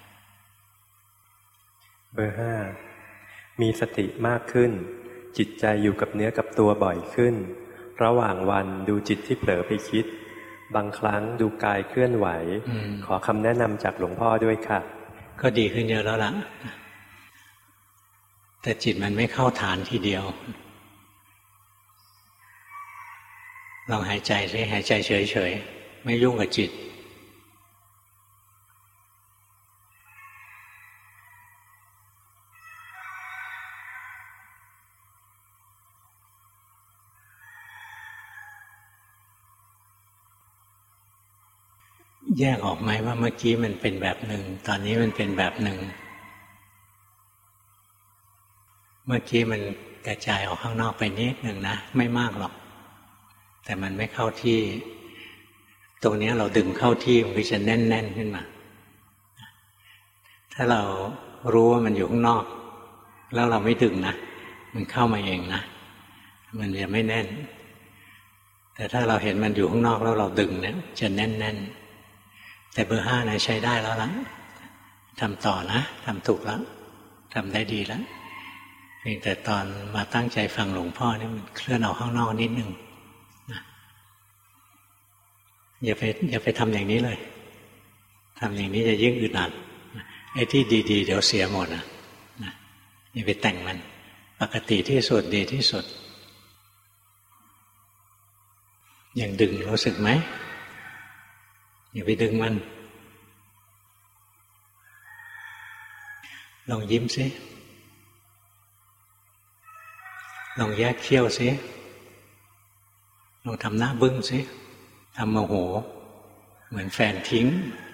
เบอร์ 5มีสติมากขึ้นจิตใจอยู่กับเนื้อกับตัวบ่อยขึ้นระหว่างวันดูจิตที่เผลอไปคิดบางครั้งดูกายเคลื่อนไหวขอคำแนะนำจากหลวงพ่อด้วยค่ะก็ดีขึ้นเยอะแล้วล่ะแต่จิตมันไม่เข้าฐานทีเดียวลองหายใจสิหายใจเฉยๆไม่ยุ่งกับจิตแยกออกไหมว่าเมื่อกี้มันเป็นแบบหนึ่งตอนนี้มันเป็นแบบหนึ่งเมื่อกี้มันกระจายออกข้างนอกไปนิดหนึ่งนะไม่มากหรอกแต่มันไม่เข้าที่ตรงนี้เราดึงเข้าที่มันก็จะแน่นๆขึ้นมาถ้าเรารู้ว่ามันอยู่ข้างนอกแล้วเราไม่ดึงนะมันเข้ามาเองนะมันจะไม่แน่นแต่ถ้าเราเห็นมันอยู่ข้างนอกแล้วเราดึงเนี่ยจะแน่นๆแต่เบอร์ 5นะใช้ได้แล้วล่ะทำต่อนะทำถูกแล้วทำได้ดีแล้วเพียงแต่ตอนมาตั้งใจฟังหลวงพ่อนี่มันเคลื่อนออกข้างนอกนิดนึงนะอย่าไปทำอย่างนี้เลยทำอย่างนี้จะยิ่งอึดอัดไอ้ที่ดีๆเดี๋ยวเสียหมดนะอย่าไปแต่งมันปกติที่สุดดีที่สุดอย่างดึงรู้สึกไหมอย่าไปดึงมันลองยิ้มสิลองแยกเขี้ยวสิลองทำหน้าบึ้งสิทำโมโหเหมือนแฟนทิ้ง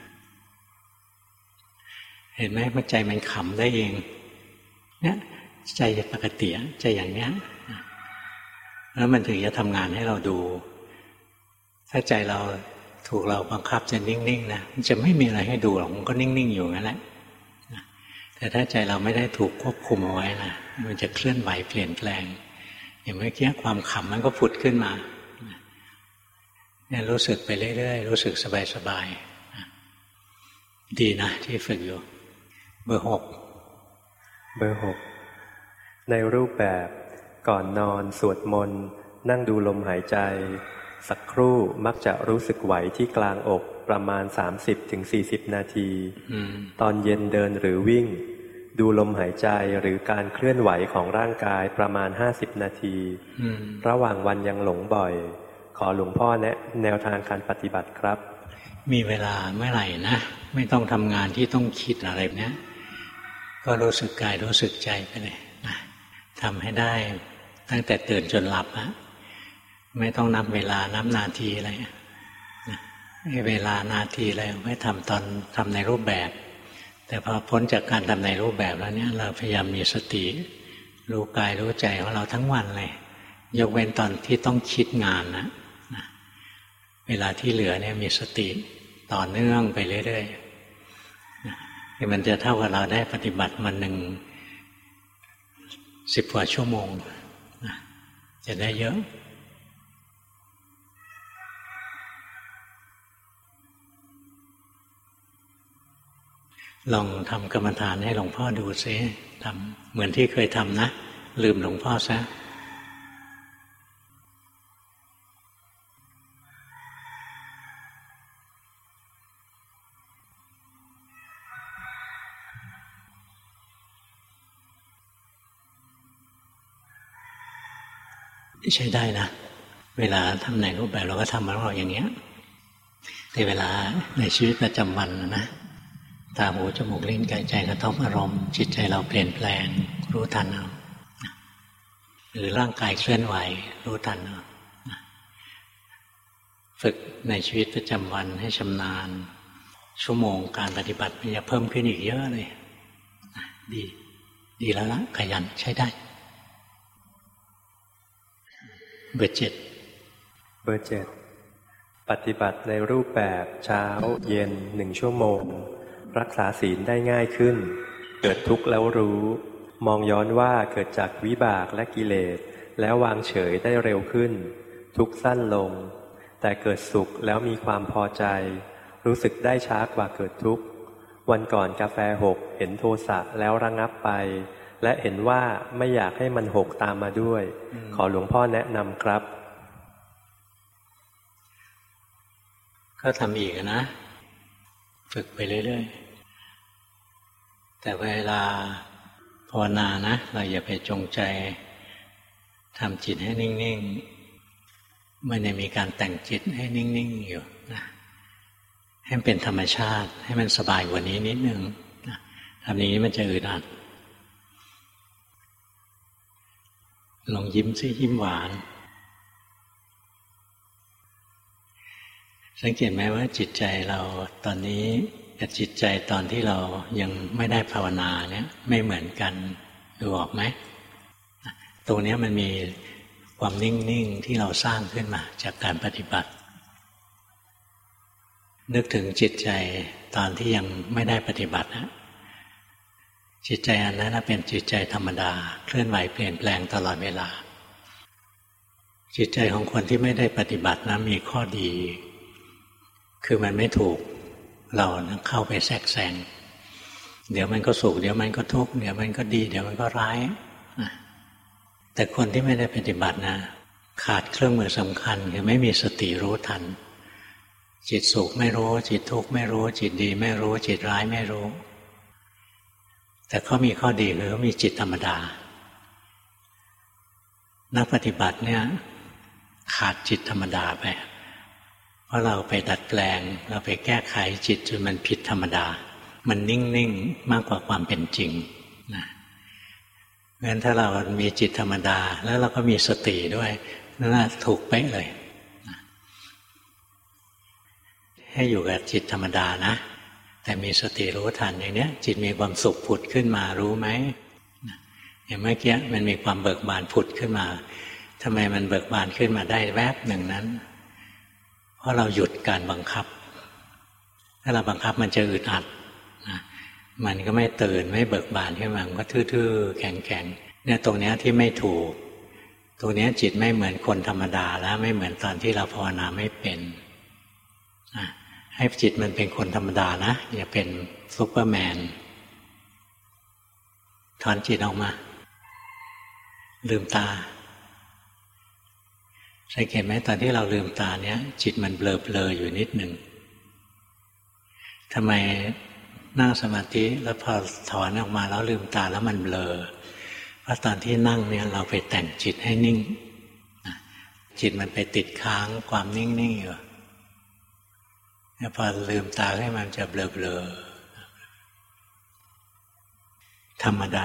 เห็นไหมมันใจมันขำได้เองเนี่ยใจปกติใจอย่างเนี้ยแล้วมันถึงจะทำงานให้เราดูถ้าใจเราถูกเราบังคับจะนิ่งๆนะมันจะไม่มีอะไรให้ดูหรอกมันก็นิ่งๆอยู่นั่นแหละแต่ถ้าใจเราไม่ได้ถูกควบคุมเอาไว้นะมันจะเคลื่อนไหวเปลี่ยนแปลงอย่างเมื่อกี้ความขำมันก็ผุดขึ้นมาเนี่ยรู้สึกไปเรื่อยๆรู้สึกสบายๆดีนะที่ฝึกอยู่เบอร์ 6ในรูปแบบก่อนนอนสวดมนต์นั่งดูลมหายใจสักครู่มักจะรู้สึกไหวที่กลางอกประมาณ 30-40 นาทีตอนเย็นเดินหรือวิ่งดูลมหายใจหรือการเคลื่อนไหวของร่างกายประมาณ50 นาทีระหว่างวันยังหลงบ่อยขอหลวงพ่อแนะแนวทางการปฏิบัติครับมีเวลาเมื่อไหร่นะไม่ต้องทำงานที่ต้องคิดอะไรเนี้ยก็รู้สึกกายรู้สึกใจไปเลยนะทำให้ได้ตั้งแต่ตื่นจนหลับนะไม่ต้องนับเวลานับนาทีอะไรนะเวลานาทีอะไรไม่ทำตอนทำในรูปแบบแต่พอพ้นจากการทำในรูปแบบแล้วเนี่ยเราพยายามมีสติรู้กายรู้ใจของเราทั้งวันเลยยกเว้นตอนที่ต้องคิดงานนะเวลาที่เหลือเนี่ยมีสติต่อเนื่องไปเรื่อยๆมันจะเท่ากับเราได้ปฏิบัติมัน10 กว่าชั่วโมงจะได้เยอะลองทำกรรมฐานให้หลวงพ่อดูซิทำเหมือนที่เคยทำนะลืมหลวงพ่อซะใช้ได้นะเวลาทำในรูปแบบเราก็ทำของเราอย่างเงี้ยแต่เวลาในชีวิตประจำวันนะตาหูจมูกลิ้นกายใจกระทบอารมณ์จิตใจเราเปลี่ยนแปลงรู้ทันเอาหรือร่างกายเคลื่อนไหวรู้ทันเอาฝึกในชีวิตประจำวันให้ชำนาญชั่วโมงการปฏิบัติมันจะเพิ่มขึ้นอีกเยอะเลยดีแล้วละขยันใช้ได้เบอร์ 7ปฏิบัติในรูปแบบเช้าเย็น1 ชั่วโมงรักษาศีลได้ง่ายขึ้นเกิดทุกข์แล้วรู้มองย้อนว่าเกิดจากวิบากและกิเลสแล้ววางเฉยได้เร็วขึ้นทุกข์สั้นลงแต่เกิดสุขแล้วมีความพอใจรู้สึกได้ช้ากว่าเกิดทุกข์วันก่อนกาแฟหกเห็นโทสะแล้วระงับไปและเห็นว่าไม่อยากให้มันหกตามมาด้วยขอหลวงพ่อแนะนำครับก็ทำอีกนะฝึกไปเรื่อยๆแต่เวลาภาวนานะเราอย่าไปจงใจทำจิตให้นิ่งไม่ได้มีการแต่งจิตให้นิ่งๆอยู่นะให้มันเป็นธรรมชาติให้มันสบายกว่านี้นิดนึงนะทำอย่างนี้มันจะอึดอัดลองยิ้มซิยิ้มหวานสังเกตไหมว่าจิตใจเราตอนนี้กับจิตใจตอนที่เรายังไม่ได้ภาวนาเนี่ยไม่เหมือนกันดูออกไหมตรงนี้มันมีความนิ่งๆที่เราสร้างขึ้นมาจากการปฏิบัตินึกถึงจิตใจตอนที่ยังไม่ได้ปฏิบัตินะจิตใจอันนั้นเป็นจิตใจธรรมดาเคลื่อนไหวเปลี่ยนแปลงตลอดเวลาจิตใจของคนที่ไม่ได้ปฏิบัตินะมีข้อดีคือมันไม่ถูกเราเข้าไปแทรกแซงเดี๋ยวมันก็สุขเดี๋ยวมันก็ทุกข์เดี๋ยวมันก็ดีเดี๋ยวมันก็ร้ายแต่คนที่ไม่ได้ปฏิบัตินะขาดเครื่องมือสำคัญคือไม่มีสติรู้ทันจิตสุขไม่รู้จิตทุกข์ไม่รู้จิตดีไม่รู้จิตร้ายไม่รู้แต่เขามีข้อดีคือเขามีจิตธรรมดานักปฏิบัติเนี่ยขาดจิตธรรมดาไปเพราะเราไปดัดแปลงเราไปแก้ไขจิตจนมันผิดธรรมดามันนิ่งๆมากกว่าความเป็นจริงนะงั้นถ้าเรามีจิตธรรมดาแล้วเราก็มีสติด้วยนั่นถูกเป๊ะเลยนะให้อยู่กับจิตธรรมดานะแต่มีสติรู้ทันอย่างนี้จิตมีความสุขผุดขึ้นมารู้ไหมอย่างเมื่อกี้มันมีความเบิกบานผุดขึ้นมาทำไมมันเบิกบานขึ้นมาได้แวบหนึ่งนั้นเพราะเราหยุดการบังคับถ้าเราบังคับมันจะอึดอัดนะมันก็ไม่ตื่นไม่เบิกบานขึ้นมามันก็ทื่อๆแข็งๆเนี่ยตรงนี้ที่ไม่ถูกตรงนี้จิตไม่เหมือนคนธรรมดาแล้วไม่เหมือนตอนที่เราภาวนาไม่เป็นนะให้จิตมันเป็นคนธรรมดานะอย่าเป็นซุปเปอร์แมนถอนจิตออกมาลืมตาสังเกตไหมตอนที่เราลืมตาเนี้ยจิตมันเบลอๆอยู่นิดหนึ่งทำไมนั่งสมาธิแล้วพอถอนออกมาแล้วลืมตาแล้วมันเบลอเพราะตอนที่นั่งเนี่ยเราไปแต่งจิตให้นิ่งจิตมันไปติดค้างความนิ่งๆอยู่พอลืมตาให้มันจะเบลอๆธรรมดา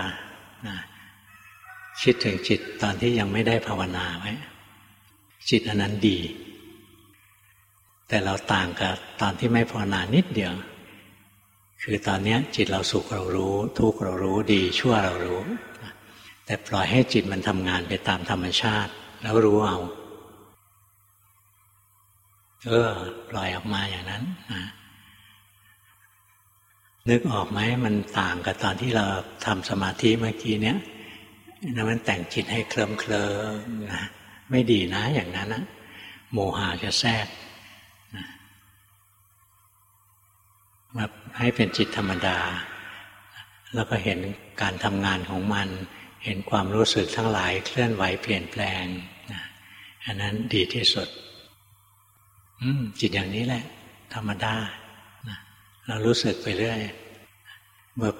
คิดถึงจิตตอนที่ยังไม่ได้ภาวนาไว้จิตอันนั้นดีแต่เราต่างกับตอนที่ไม่ภาวนานิดเดียวคือตอนนี้จิตเราสุขเรารู้ทุกข์เรารู้ดีชั่วเรารู้แต่ปล่อยให้จิตมันทำงานไปตามธรรมชาติแล้วรู้เอาปล่อยออกมาอย่างนั้นนึกออกไหมมันต่างกับตอนที่เราทำสมาธิเมื่อกี้เนี้ยมันแต่งจิตให้เคลิ้มนะไม่ดีนะอย่างนั้นนะโมหะจะแทรกมาให้เป็นจิตธรรมดาแล้วก็เห็นการทำงานของมันเห็นความรู้สึกทั้งหลายเคลื่อนไหวเปลี่ยนแปลงอันนั้นดีที่สุดจิตอย่างนี้แหละธรรมดาเรารู้สึกไปเรื่อยเบอร์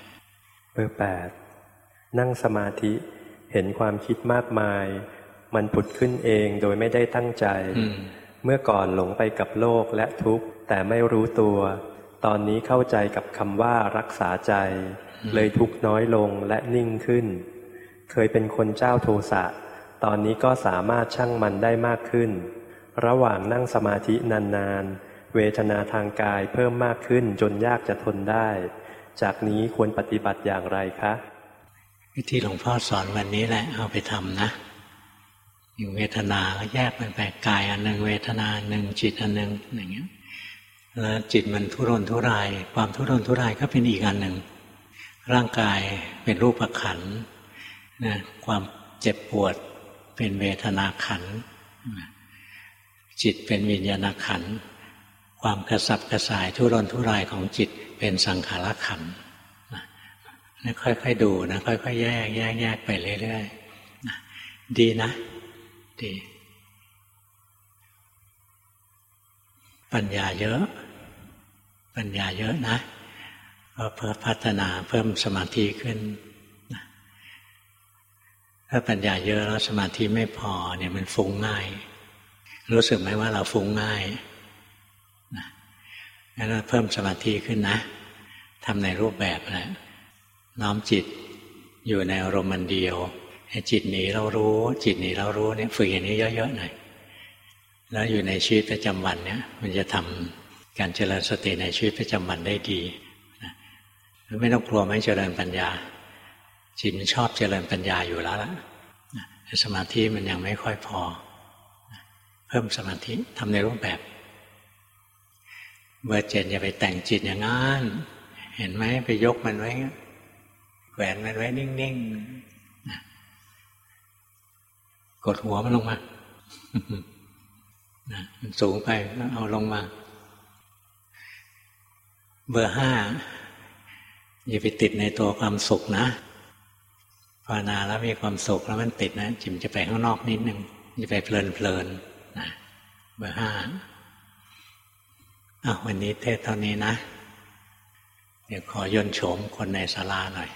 8 นั่งสมาธิเห็นความคิดมากมายมันผุดขึ้นเองโดยไม่ได้ตั้งใจเมื่อก่อนหลงไปกับโลกและทุกข์แต่ไม่รู้ตัวตอนนี้เข้าใจกับคำว่ารักษาใจเลยทุกข์น้อยลงและนิ่งขึ้นเคยเป็นคนเจ้าโทสะตอนนี้ก็สามารถชั่งมันได้มากขึ้นระหว่างนั่งสมาธินานๆเวทนาทางกายเพิ่มมากขึ้นจนยากจะทนได้จากนี้ควรปฏิบัติอย่างไรคะวิธีหลวงพ่อสอนวันนี้แหละเอาไปทำนะอยู่เวทนาก็แยกมันไปกายอันหนึ่งเวทนาอันหนึ่งจิตอันหนึ่งอย่างเงี้ยแล้วจิตมันทุรนทุรายความทุรนทุรายก็เป็นอีกอันหนึ่งร่างกายเป็นรูปขันธ์นะความเจ็บปวดเป็นเวทนาขันธ์จิตเป็นวิญญาณขันธ์ความกระสับกระส่ายทุรนทุรายของจิตเป็นสังขารขันธ์ค่อยๆดูนะค่อยๆแยกไปเรื่อยๆดีนะดีปัญญาเยอะนะก็เพื่อพัฒนาเพิ่มสมาธิขึ้นถ้าปัญญาเยอะแล้วสมาธิไม่พอเนี่ยมันฟุ้งง่ายรู้สึกไหมว่าเราฟุ้งง่ายนะงั้นเพิ่มสมาธิขึ้นนะทำในรูปแบบนะน้อมจิตอยู่ในอารมณ์มันเดียวให้จิตหนีเรารู้จิตหนีเรารู้เนี่ยฝึกอย่างนี้เยอะๆหน่อยแล้วอยู่ในชีวิตประจำวันเนี่ยมันจะทำการเจริญสติในชีวิตประจำวันได้ดีนะไม่ต้องกลัวไม่เจริญปัญญาจิตมันชอบเจริญปัญญาอยู่แล้วล่ะสมาธิมันยังไม่ค่อยพอเพิ่มสมาธิทำในรูปแบบเบอร์ 7อย่าไปแต่งจิตอย่างนั้นเห็นไหมไปยกมันไว้แขวนมันไว้นิ่งๆกดหัวมันลงมามันสูงไปเอาลงมาเบอร์ 5อย่าไปติดในตัวความสุขนะภาวนาแล้วมีความสุขแล้วมันติดนะจิตจะไปข้างนอกนิดนึงจะไปเพลินๆนะเบอร์ 5วันนี้เทศเท่านี้นะเดี๋ยวขอยนต์โฉมคนในศาลาหน่อย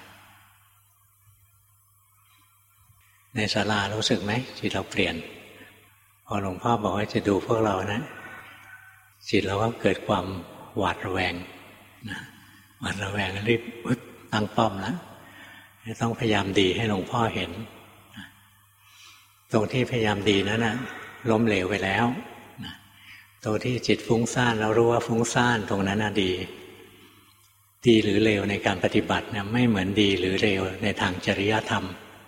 ในศาลารู้สึกไหมจิตเราเปลี่ยนพอหลวงพ่อบอกว่าจะดูพวกเรานะจิตเราก็เกิดความหวาดระแวงนะหวาดระแวงรีบตั้งป้อมแล้วต้องพยายามดีให้หลวงพ่อเห็นตรงที่พยายามดีนั้นนะล้มเหลวไปแล้วตรงที่จิตฟุ้งซ่านเรารู้ว่าฟุ้งซ่านตรงนั้นนะดีหรือเลวในการปฏิบัติเนี่ยไม่เหมือนดีหรือเลวในทางจริยธรรม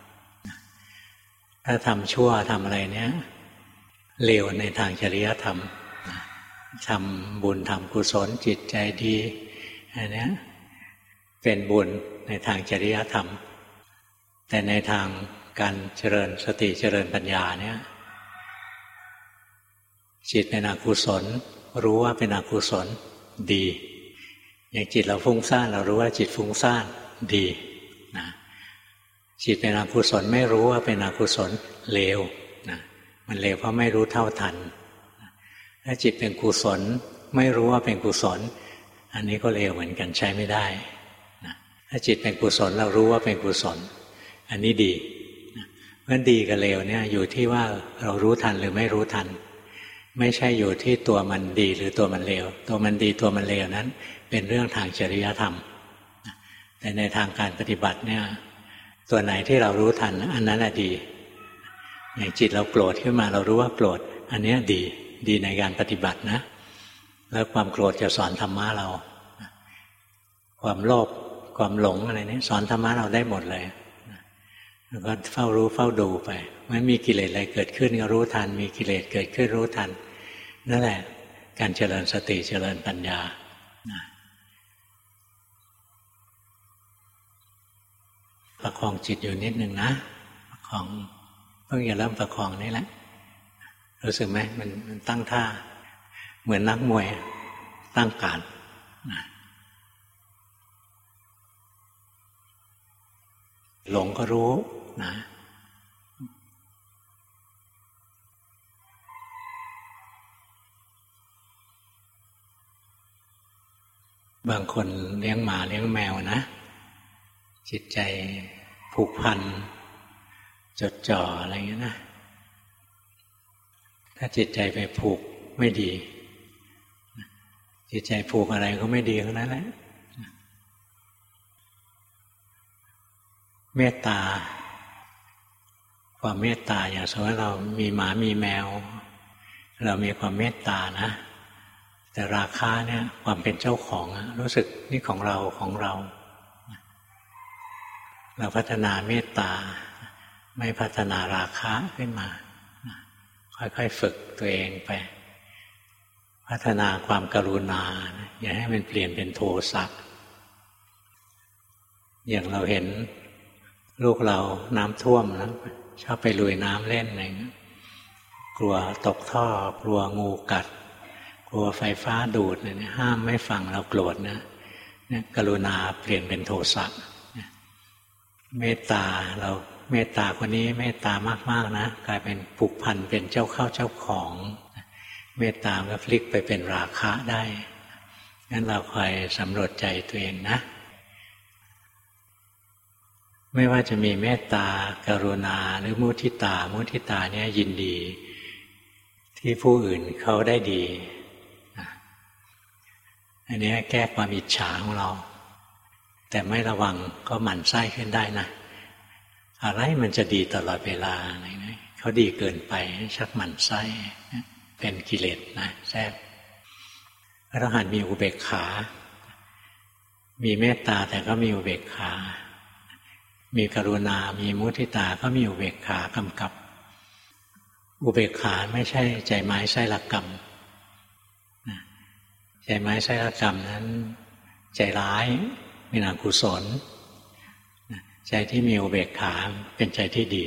ถ้าทำชั่วทำอะไรเนี่ยเลวในทางจริยธรรมทำบุญทำกุศลจิตใจดีอันนี้เป็นบุญในทางจริยธรรมแต่ในทางการเจริญสติเจริญปัญญาเนี่ยจิตเป็นอกุศลรู้ว่าเป็นอกุศลดีอย่างจิตเราฟุ้งซ่านเรารู้ว่าจิตฟุ้งซ่านดีนะจิตเป็นอกุศลไม่รู้ว่าเป็นอกุศลเลวนะมันเลวเพราะไม่รู้เท่าทันถ้าจิตเป็นกุศลไม่รู้ว่าเป็นกุศลอันนี้ก็เลวเหมือนกันใช้ไม่ได้นะถ้าจิตเป็นกุศลเรารู้ว่าเป็นกุศลอันนี้ดีนะเพราะดีกับเลวเนี่ยอยู่ที่ว่าเรารู้ทันหรือไม่รู้ทันไม่ใช่อยู่ที่ตัวมันดีหรือตัวมันเลวตัวมันดีตัวมันเลวนั้นเป็นเรื่องทางจริยธรรมแต่ในทางการปฏิบัติเนี่ยตัวไหนที่เรารู้ทันอันนั้นแหละดีอย่างจิตเราโกรธขึ้นมาเรารู้ว่าโกรธอันนี้ดีในการปฏิบัตินะแล้วความโกรธจะสอนธรรมะเราความโลภความหลงอะไรนี้สอนธรรมะเราได้หมดเลยแล้วก็เฝ้ารู้เฝ้าดูไปไม่มีกิเลสอะไรเกิดขึ้นก็รู้ทันมีกิเลสเกิดขึ้นรู้ทันนั่นแหละการเจริญสติเจริญปัญญาประคองจิตอยู่นิดนึงนะประคองเพิ่งจะเริ่มประคองนี่แหละรู้สึกไหมมันตั้งท่าเหมือนนักมวยตั้งการหลงก็รู้นะบางคนเลี้ยงหมาเลี้ยงแมวนะจิตใจผูกพันจดจ่ออะไรอย่างนี้นะถ้าจิตใจไปผูกไม่ดีจิตใจผูกอะไรก็ไม่ดีทั้งนั้นแหละเมตตาความเมตตาอย่างสมมติเรามีหมามีแมวเรามีความเมตตานะแต่ราคะเนี่ยความเป็นเจ้าของรู้สึกนี่ของเราเราพัฒนาเมตตาไม่พัฒนาราคะขึ้นมาค่อยๆฝึกตัวเองไปพัฒนาความกรุณาอย่าให้มันเปลี่ยนเป็นโทสะอย่างเราเห็นลูกเราน้ำท่วมนะชอบไปลุยน้ำเล่นอะไรเงี้ยกลัวตกท่อกลัวงูกัดกลัวไฟฟ้าดูดอะไรเนี่ยห้ามไม่ฟังเราโกรธนะเนี่ยกรุณาเปลี่ยนเป็นโทสะเมตตาเราเมตตาคนนี้เมตตามากๆนะกลายเป็นผูกพันเป็นเจ้าเข้าเจ้าของเมตตาก็พลิกไปเป็นราคะได้งั้นเราคอยสำรวจใจตัวเองนะไม่ว่าจะมีเมตตากรุณาหรือมุทิตาเนี่ยยินดีทที่ผู้อื่นเขาได้ดีอันนี้แก้ความอิจฉาของเราแต่ไม่ระวังก็หมั่นไส้ขึ้นได้นะอะไรมันจะดีตลอดเวลาอะไรนะเขาดีเกินไปชักหมั่นไส้เป็นกิเลสนะแทรกพระอรหันต์มีอุเบกขามีเมตตาแต่ก็มีอุเบกขามีกรุณามีมุทิตาก็มีอุเบกขากำกับอุเบกขาไม่ใช่ใจไม้ไส้ละกรรมใจไม้ไส้ละกรรมนั้นใจร้ายเป็นอกุศลใจที่มีอุเบกขาเป็นใจที่ดี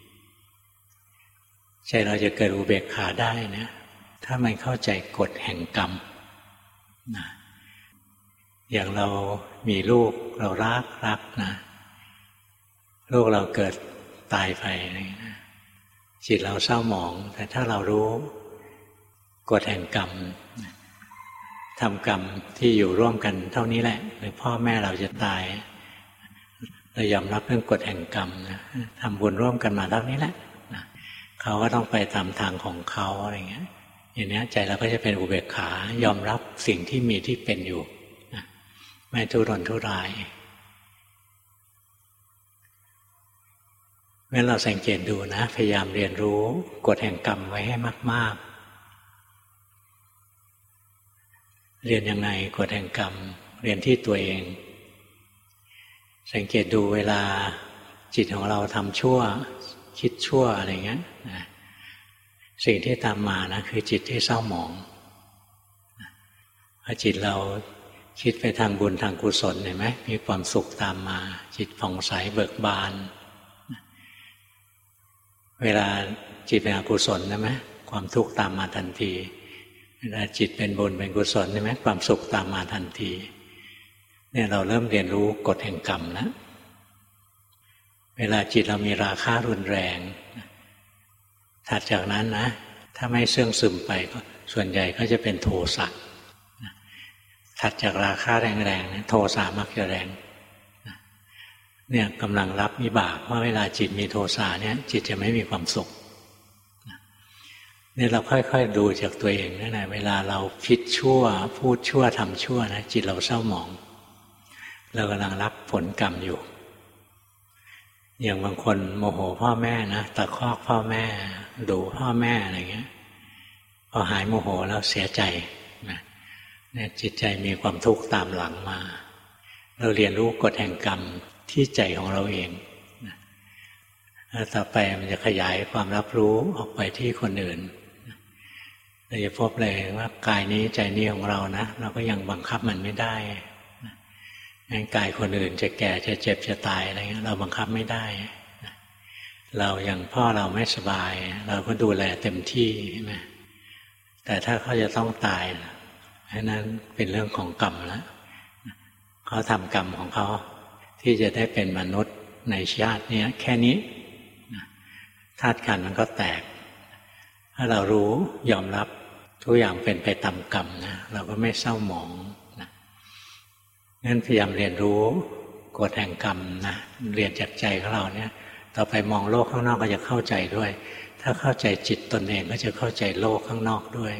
ใจเราจะเกิดอุเบกขาได้นะถ้ามันเข้าใจกฎแห่งกรรมนะอย่างเรามีลูกเรารักนะลูกเราเกิดตายไปนะจิตเราเศร้าหมองแต่ถ้าเรารู้กฎแห่งกรรมทำกรรมที่อยู่ร่วมกันเท่านี้แหละหรือพ่อแม่เราจะตายเรายอมรับเรื่องกฎแห่งกรรมนะทำบุญร่วมกันมาเท่านี้แหละนะเขาก็ต้องไปตามทางของเขาอะไรเงี้ยอย่างนี้ใจเราก็จะเป็นอุเบกขายอมรับสิ่งที่มีที่เป็นอยู่นะไม่ทุรนทุรายเมื่อเราสังเกตดูนะพยายามเรียนรู้กฎแห่งกรรมไว้ให้มากๆเรียนยังไงกฎแห่งกรรมเรียนที่ตัวเองสังเกตดูเวลาจิตของเราทำชั่วคิดชั่วอะไรเงี้ยนะสิ่งที่ตามมานะคือจิตที่เศร้าหมองพอจิตเราคิดไปทางบุญทางกุศลเห็นไหมมีความสุขตามมาจิตผ่องใสเบิกบานเวลาจิตเป็นอกุศลใช่ไหมความทุกข์ตามมาทันทีเวลาจิตเป็นบุญเป็นกุศลใช่ไหมความสุขตามมาทันทีเนี่ยเราเริ่มเรียนรู้กฎแห่งกรรมแล้วเวลาจิตเรามีราคะรุนแรงถัดจากนั้นนะถ้าไม่เสื่องซึมไปก็ส่วนใหญ่ก็จะเป็นโทสะถัดจากราคะแรงๆโทสะมักจะแรงเนี่ยกำลังรับวิบากว่าเวลาจิตมีโทสะเนี่ยจิตจะไม่มีความสุขเนี่ยเราค่อยๆดูจากตัวเองนั่นแหละเวลาเราคิดชั่วพูดชั่วทำชั่วนะจิตเราเศร้าหมองเรากำลังรับผลกรรมอยู่อย่างบางคนโมโหพ่อแม่นะตะคอกพ่อแม่ดุพ่อแม่อะไรเงี้ยพอหายโมโหแล้วเสียใจนะเนี่ยจิตใจมีความทุกข์ตามหลังมาเราเรียนรู้กฎแห่งกรรมที่ใจของเราเองนะแล้วต่อไปมันจะขยายความรับรู้ออกไปที่คนอื่นเราจะพบเลยว่ากายนี้ใจนี้ของเรานะเราก็ยังบังคับมันไม่ได้งั้นกายคนอื่นจะแก่จะเจ็บจะตายอะไรเงี้ยเราบังคับไม่ได้เราอย่างพ่อเราไม่สบายเราก็ดูแลเต็มที่ใช่ไหมแต่ถ้าเขาจะต้องตายนั้นเป็นเรื่องของกรรมแล้วเขาทำกรรมของเขาที่จะได้เป็นมนุษย์ในชาตินี้แค่นี้ธาตุขันธ์มันก็แตกถ้าเรารู้ยอมรับทุกอย่างเป็นไปตามกรรมนะเราก็ไม่เศร้าหมองนะงั้นพยายามเรียนรู้กฎแห่งกรรมนะเรียนจากใจของเราเนี่ยต่อไปมองโลกข้างนอกก็จะเข้าใจด้วยถ้าเข้าใจจิตตนเองก็จะเข้าใจโลกข้างนอกด้วย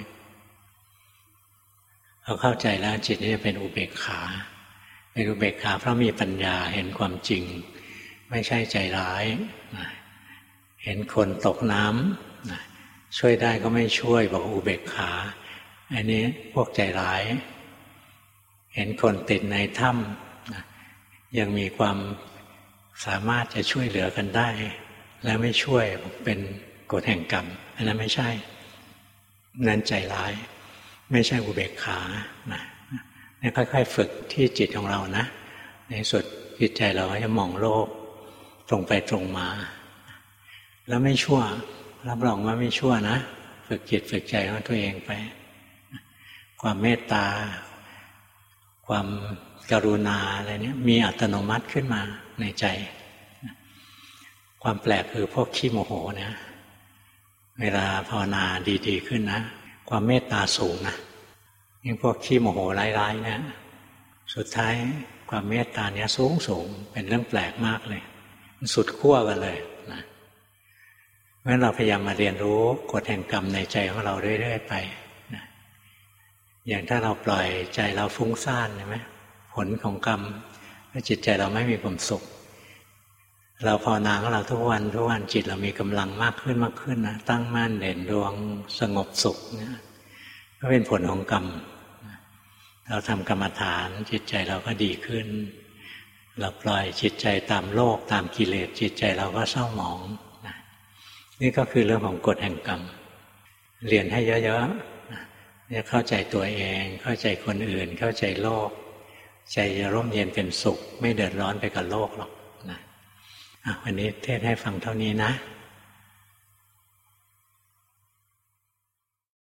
เราเข้าใจแล้วจิตนี่จะเป็นอุเบกขาเป็นอุเบกขาเพราะมีปัญญาเห็นความจริงไม่ใช่ใจร้ายเห็นคนตกน้ำช่วยได้ก็ไม่ช่วยบอกอุเบกขาอันนี้พวกใจร้ายเห็นคนติดในถ้ำยังมีความสามารถจะช่วยเหลือกันได้แล้วไม่ช่วยเป็นกฎแห่งกรรมอันนั้นไม่ใช่นั้นใจร้ายไม่ใช่อุเบกขานะนี่ค่อยๆฝึกที่จิตของเรานะในสุดจิตใจเราจะมองโลกตรงไปตรงมาแล้วไม่ชั่วรับรองว่าไม่ชั่วนะฝึกจิตฝึกใจของตัวเองไปความเมตตาความกรุณาอะไรนี้มีอัตโนมัติขึ้นมาในใจความแปลกคือพวกขี้โมโหนะเวลาภาวนาดีๆขึ้นนะความเมตตาสูงนะยิ่งพวกขี้โมโหร้ายๆเนี่ยสุดท้ายความเมตตาเนี้ยสูงเป็นเรื่องแปลกมากเลยมันสุดขั้วกันเลยนะราะฉะนั้นเราพยายามมาเรียนรู้กฎแห่งกรรมในใจของเราเรื่อยๆไปนะอย่างถ้าเราปล่อยใจเราฟุ้งซ่านใช่ไหมผลของกรรมถ้าจิตใจเราไม่มีความสุขเราภาวนาของเราทุกวันจิตเรามีกำลังมากขึ้นนะตั้งมั่นเด่นดวงสงบสุขเนี่ยก็เป็นผลของกรรมเราทำกรรมฐานจิตใจเราก็ดีขึ้นเราปล่อยจิตใจตามโลกตามกิเลสจิตใจเราก็เศร้าหมองนะนี่ก็คือเรื่องของกฎแห่งกรรมเรียนให้เยอะๆจะเข้าใจตัวเองเข้าใจคนอื่นเข้าใจโลกใจจะร่มเย็นเป็นสุขไม่เดือดร้อนไปกับโลกหรอกนะวันนี้เทศน์ให้ฟังเท่านี้นะ